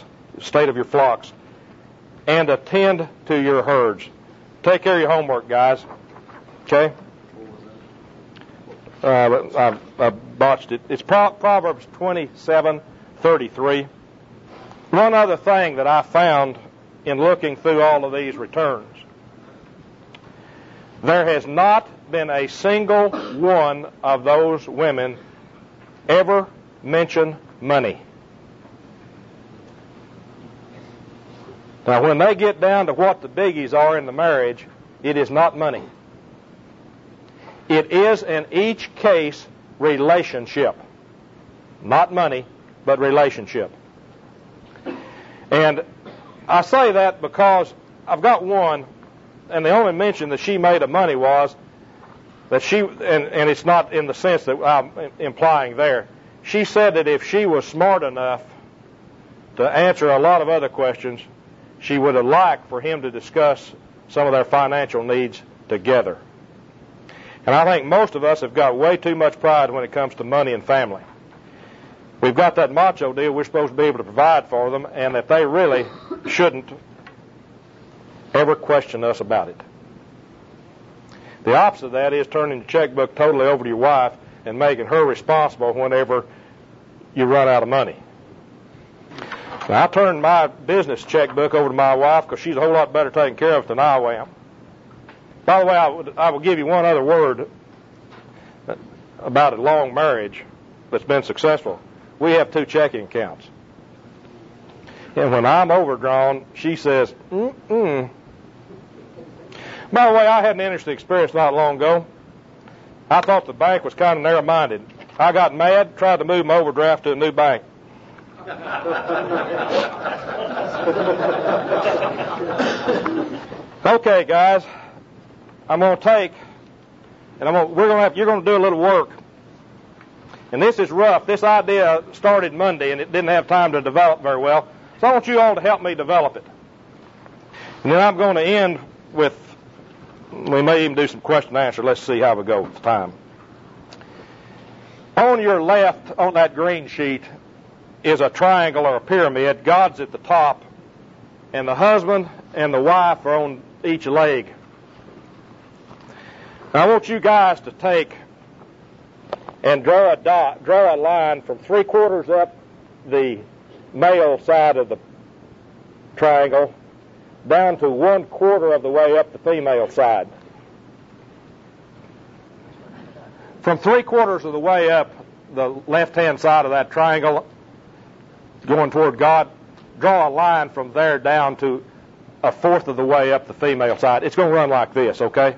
and attend to your herds. Take care of your homework, guys. Okay? I botched it. It's Proverbs 27:33. One other thing that I found in looking through all of these returns, there has not been a single one of those women ever mention money. Now, when they get down to what the biggies are in the marriage, it is not money. It is, in each case, relationship. Not money, but relationship. And I say that because I've got one, and the only mention that she made of money was that she, and it's not in the sense that I'm implying there, she said that if she was smart enough to answer a lot of other questions, she would have liked for him to discuss some of their financial needs together. And I think most of us have got way too much pride when it comes to money and family. We've got that macho deal we're supposed to be able to provide for them, and that they really shouldn't ever question us about it. The opposite of that is turning the checkbook totally over to your wife and making her responsible whenever you run out of money. Now, I turned my business checkbook over to my wife because she's a whole lot better taken care of than I am. By the way, I will give you one other word about a long marriage that's been successful. We have 2 checking accounts. And when I'm overdrawn, she says, mm-mm. By the way, I had an interesting experience not long ago. I thought the bank was kind of narrow-minded. I got mad, tried to move my overdraft to a new bank. Okay, guys, I'm going to take, and you're going to do a little work. And this is rough. This idea started Monday, and it didn't have time to develop very well. So I want you all to help me develop it. And then I'm going to end with, we may even do some question and answer. Let's see how we go with the time. On your left, on that green sheet, is a triangle or a pyramid. God's at the top, and the husband and the wife are on each leg. Now, I want you guys to take and draw a line from 3/4 up the male side of the triangle down to 1/4 of the way up the female side. From 3/4 of the way up the left-hand side of that triangle, going toward God, draw a line from there down to 1/4 of the way up the female side. It's going to run like this, okay?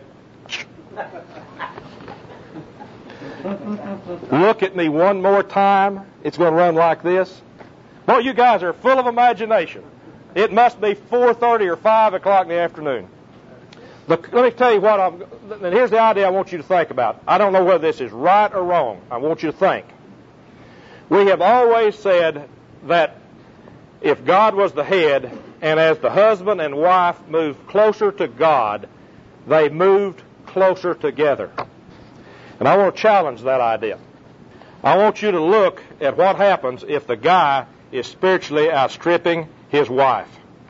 Look at me one more time. It's going to run like this. Boy, you guys are full of imagination. It must be 4:30 or 5 o'clock in the afternoon. Let me tell you and here's the idea I want you to think about. I don't know whether this is right or wrong. I want you to think. We have always said that if God was the head, and as the husband and wife moved closer to God, they moved closer together. And I want to challenge that idea. I want you to look at what happens if the guy is spiritually outstripping his wife.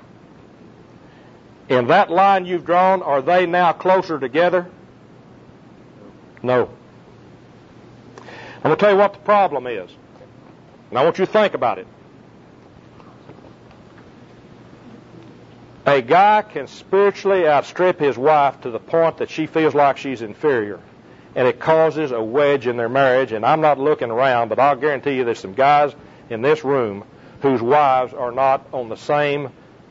In that line you've drawn, are they now closer together? No. I'm going to tell you what the problem is. And I want you to think about it. A guy can spiritually outstrip his wife to the point that she feels like she's inferior. And it causes a wedge in their marriage. And I'm not looking around, but I'll guarantee you there's some guys in this room whose wives are not on the same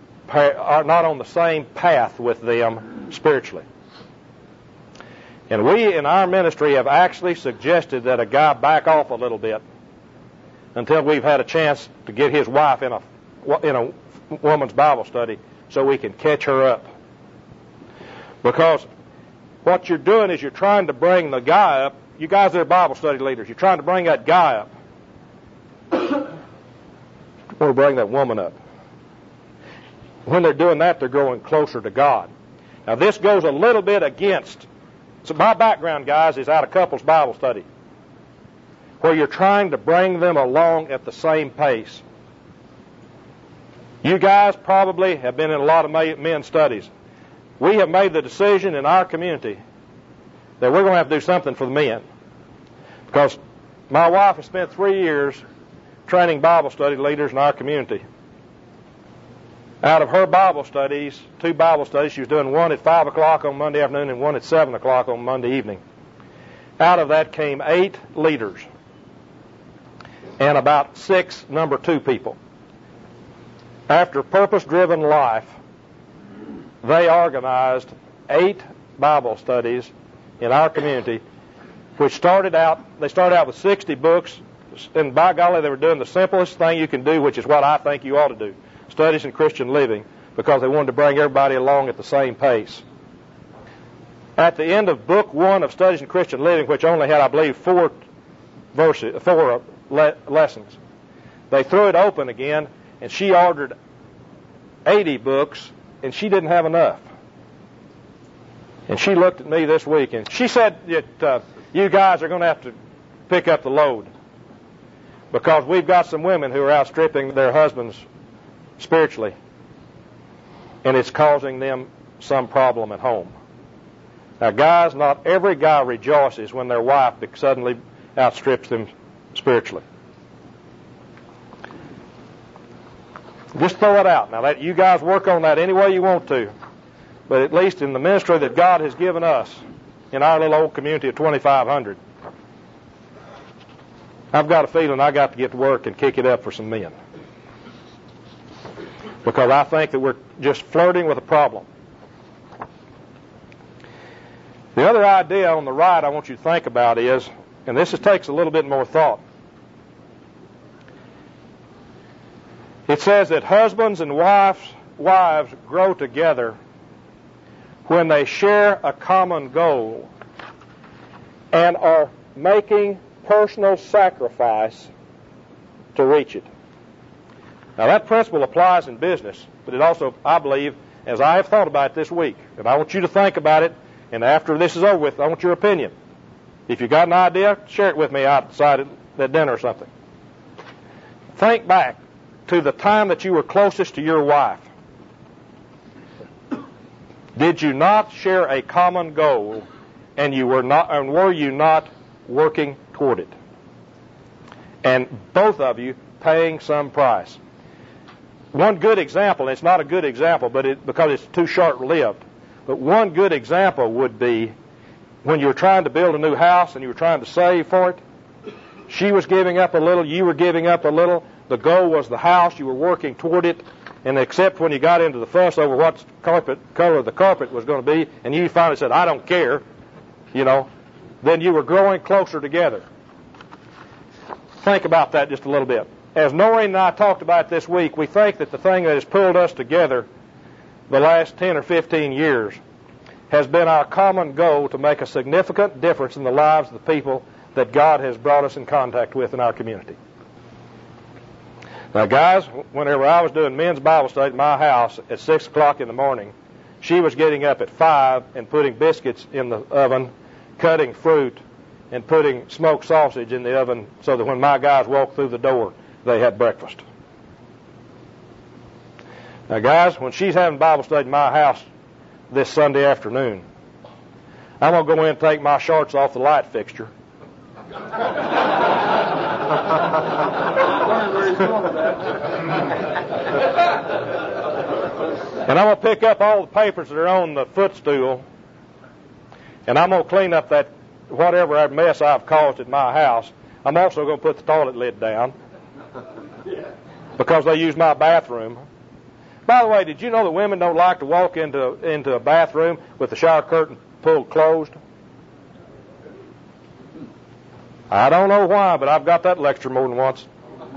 path with them spiritually. And we in our ministry have actually suggested that a guy back off a little bit until we've had a chance to get his wife in a woman's Bible study so we can catch her up. Because what you're doing is you're trying to bring the guy up. You guys that are Bible study leaders, you're trying to bring that guy up. Or bring that woman up. When they're doing that, they're growing closer to God. Now this goes a little bit against. So my background, guys, is out of couples Bible study, where you're trying to bring them along at the same pace. You guys probably have been in a lot of men's studies. We have made the decision in our community that we're going to have to do something for the men. Because my wife has spent 3 years training Bible study leaders in our community. Out of her Bible studies, 2 Bible studies, she was doing one at 5 o'clock on Monday afternoon and one at 7 o'clock on Monday evening. Out of that came 8 leaders and about 6 number 2 people. After Purpose-Driven Life, they organized 8 Bible studies in our community, which started out with 60 books, and by golly, they were doing the simplest thing you can do, which is what I think you ought to do, Studies in Christian Living, because they wanted to bring everybody along at the same pace. At the end of book 1 of Studies in Christian Living, which only had, I believe, 4 lessons, they threw it open again, and she ordered 80 books, and she didn't have enough. And she looked at me this week, and she said that you guys are going to have to pick up the load, because we've got some women who are outstripping their husbands spiritually, and it's causing them some problem at home. Now, guys, not every guy rejoices when their wife suddenly outstrips them spiritually. Just throw it out. Now, you guys work on that any way you want to, but at least in the ministry that God has given us in our little old community of 2,500, I've got a feeling I got to get to work and kick it up for some men. Because I think that we're just flirting with a problem. The other idea on the right I want you to think about is, and this takes a little bit more thought, it says that husbands and wives grow together when they share a common goal and are making personal sacrifice to reach it. Now that principle applies in business, but it also, I believe, as I have thought about it this week, and I want you to think about it, and after this is over with, I want your opinion. If you got an idea, share it with me outside at dinner or something. Think back to the time that you were closest to your wife. Did you not share a common goal, and were you not working toward it? And both of you paying some price. One good example, and it's not a good example, because it's too short-lived, but one good example would be when you were trying to build a new house and you were trying to save for it. She was giving up a little, you were giving up a little. The goal was the house, you were working toward it, and except when you got into the fuss over what color the carpet was going to be, and you finally said, I don't care, then you were growing closer together. Think about that just a little bit. As Noreen and I talked about this week, we think that the thing that has pulled us together the last 10 or 15 years has been our common goal to make a significant difference in the lives of the people that God has brought us in contact with in our community. Now, guys, whenever I was doing men's Bible study at my house at 6 o'clock in the morning, she was getting up at 5 and putting biscuits in the oven, cutting fruit, and putting smoked sausage in the oven so that when my guys walked through the door, they had breakfast. Now, guys, when she's having Bible study in my house this Sunday afternoon, I'm going to go in and take my shorts off the light fixture. And I'm going to pick up all the papers that are on the footstool, and I'm going to clean up that whatever mess I've caused at my house. I'm also going to put the toilet lid down. because they use my bathroom. By the way, did you know that women don't like to walk into a bathroom with the shower curtain pulled closed? I don't know why, but I've got that lecture more than once.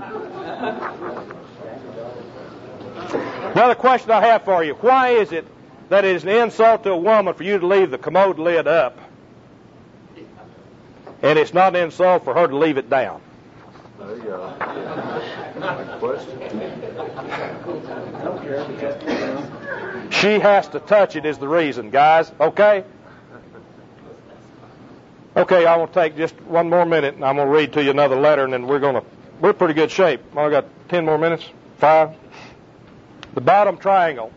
Another question I have for you. Why is it that it is an insult to a woman for you to leave the commode lid up, and it's not an insult for her to leave it down? There you go. Question. She has to touch it is the reason, guys. Okay? Okay, I will take just one more minute, and I'm going to read to you another letter, and then we're in pretty good shape. I got 10 more minutes. 5. The bottom triangle.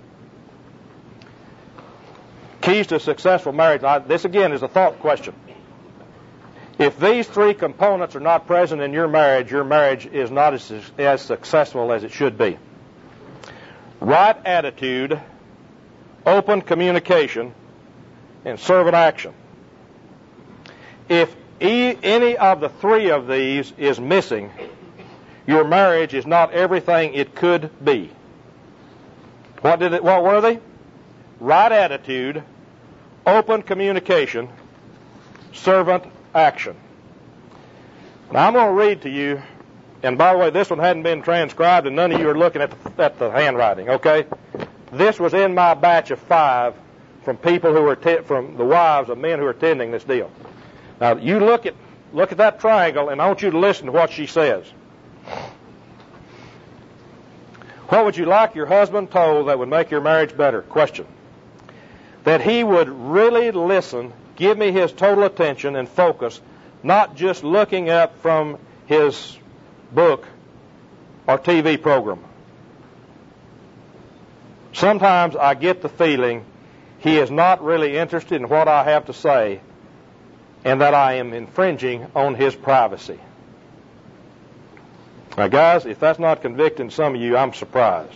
Keys to successful marriage. Now, this again is a thought question. If these 3 components are not present in your marriage is not as successful as it should be. Right attitude, open communication, and servant action. If any of the 3 of these is missing, your marriage is not everything it could be. What were they? Right attitude, open communication, servant action. Now I'm going to read to you, and by the way, this one hadn't been transcribed, and none of you are looking at the handwriting, okay? This was in my batch of 5 from people who were from the wives of men who are attending this deal. Now you look at that triangle, and I want you to listen to what she says. What would you like your husband told that would make your marriage better? Question. That he would really listen, give me his total attention and focus, not just looking up from his book or TV program. Sometimes I get the feeling he is not really interested in what I have to say and that I am infringing on his privacy. Now, guys, if that's not convicting some of you, I'm surprised.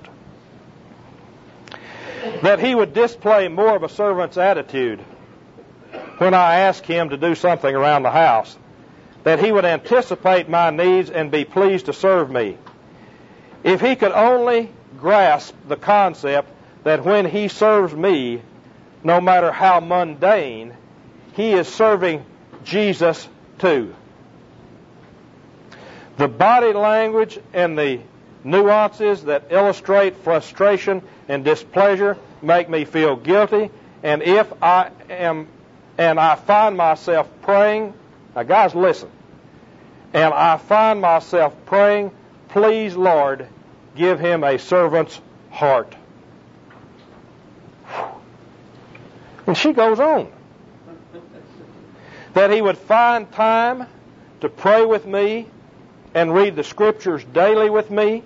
That he would display more of a servant's attitude when I ask him to do something around the house. That he would anticipate my needs and be pleased to serve me. If he could only grasp the concept that when he serves me, no matter how mundane, he is serving Jesus too. The body language and the nuances that illustrate frustration and displeasure make me feel guilty, and if I find myself praying, now guys listen, and I find myself praying, please Lord, give him a servant's heart. And she goes on. That he would find time to pray with me and read the scriptures daily with me.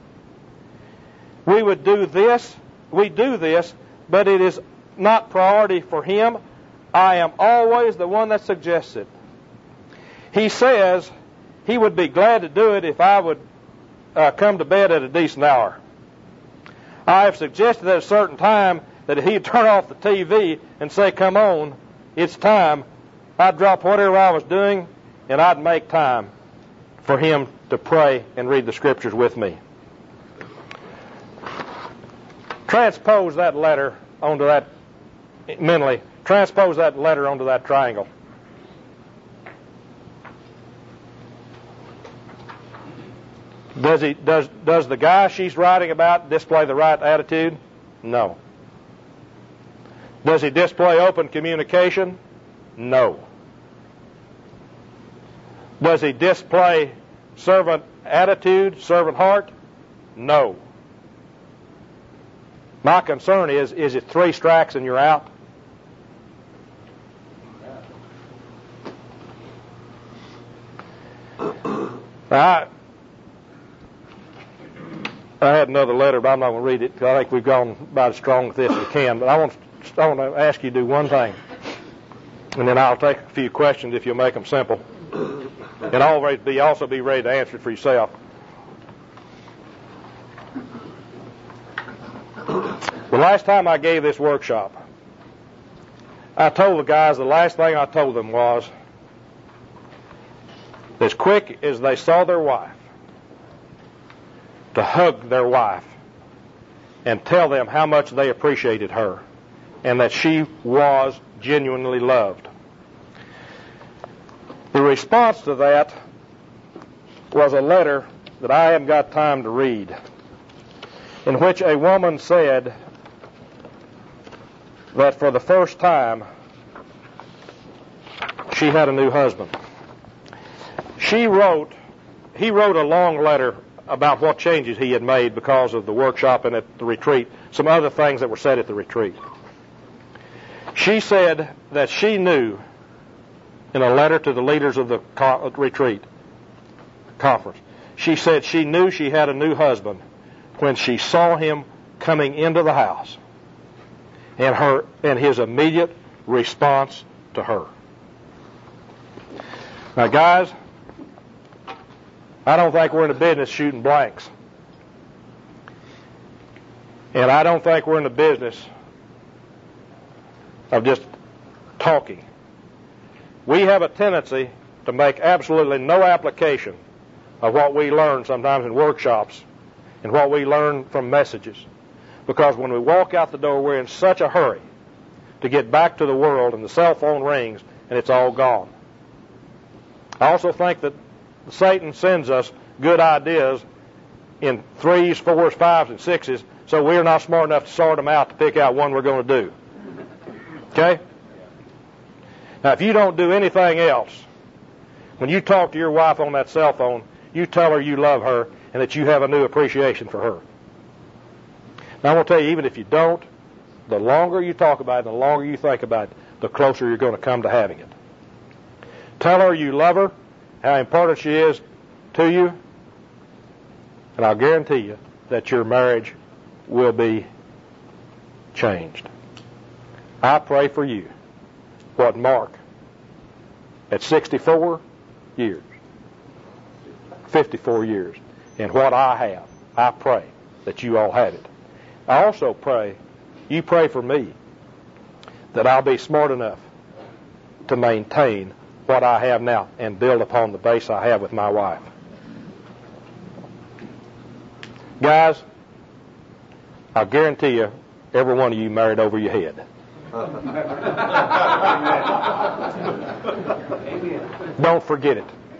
We do this, but it is not priority for him. I am always the one that suggests it. He says he would be glad to do it if I would come to bed at a decent hour. I have suggested at a certain time that if he'd turn off the TV and say, come on, it's time, I'd drop whatever I was doing and I'd make time for him to pray and read the scriptures with me. Transpose that letter onto that, mentally, transpose that letter onto that triangle. Does the guy she's writing about display the right attitude? No. Does he display open communication? No. Does he display servant attitude, servant heart? No. My concern is it 3 strikes and you're out? I had another letter, but I'm not going to read it because I think we've gone about as strong with this as we can. But I want to ask you to do one thing, and then I'll take a few questions if you'll make them simple. And also be ready to answer it for yourself. The last time I gave this workshop, I told the guys, the last thing I told them was, as quick as they saw their wife, to hug their wife and tell them how much they appreciated her and that she was genuinely loved. The response to that was a letter that I haven't got time to read, in which a woman said that for the first time she had a new husband. He wrote a long letter about what changes he had made because of the workshop and at the retreat, some other things that were said at the retreat. She said that she knew, in a letter to the leaders of the retreat conference, she said she knew she had a new husband when she saw him coming into the house and his immediate response to her. Now, guys, I don't think we're in the business shooting blanks. And I don't think we're in the business of just talking. We have a tendency to make absolutely no application of what we learn sometimes in workshops and what we learn from messages. Because when we walk out the door, we're in such a hurry to get back to the world, and the cell phone rings, and it's all gone. I also think that Satan sends us good ideas in 3s, 4s, 5s, and 6s, so we're not smart enough to sort them out to pick out one we're going to do. Okay? Now, if you don't do anything else, when you talk to your wife on that cell phone, you tell her you love her and that you have a new appreciation for her. Now, I'm going to tell you, even if you don't, the longer you talk about it, the longer you think about it, the closer you're going to come to having it. Tell her you love her, how important she is to you, and I'll guarantee you that your marriage will be changed. I pray for you what Mark, at 64 years, 54 years, and what I have, I pray that you all have it. I also pray, you pray for me, that I'll be smart enough to maintain what I have now and build upon the base I have with my wife. Guys, I'll guarantee you, every one of you married over your head. Don't forget it.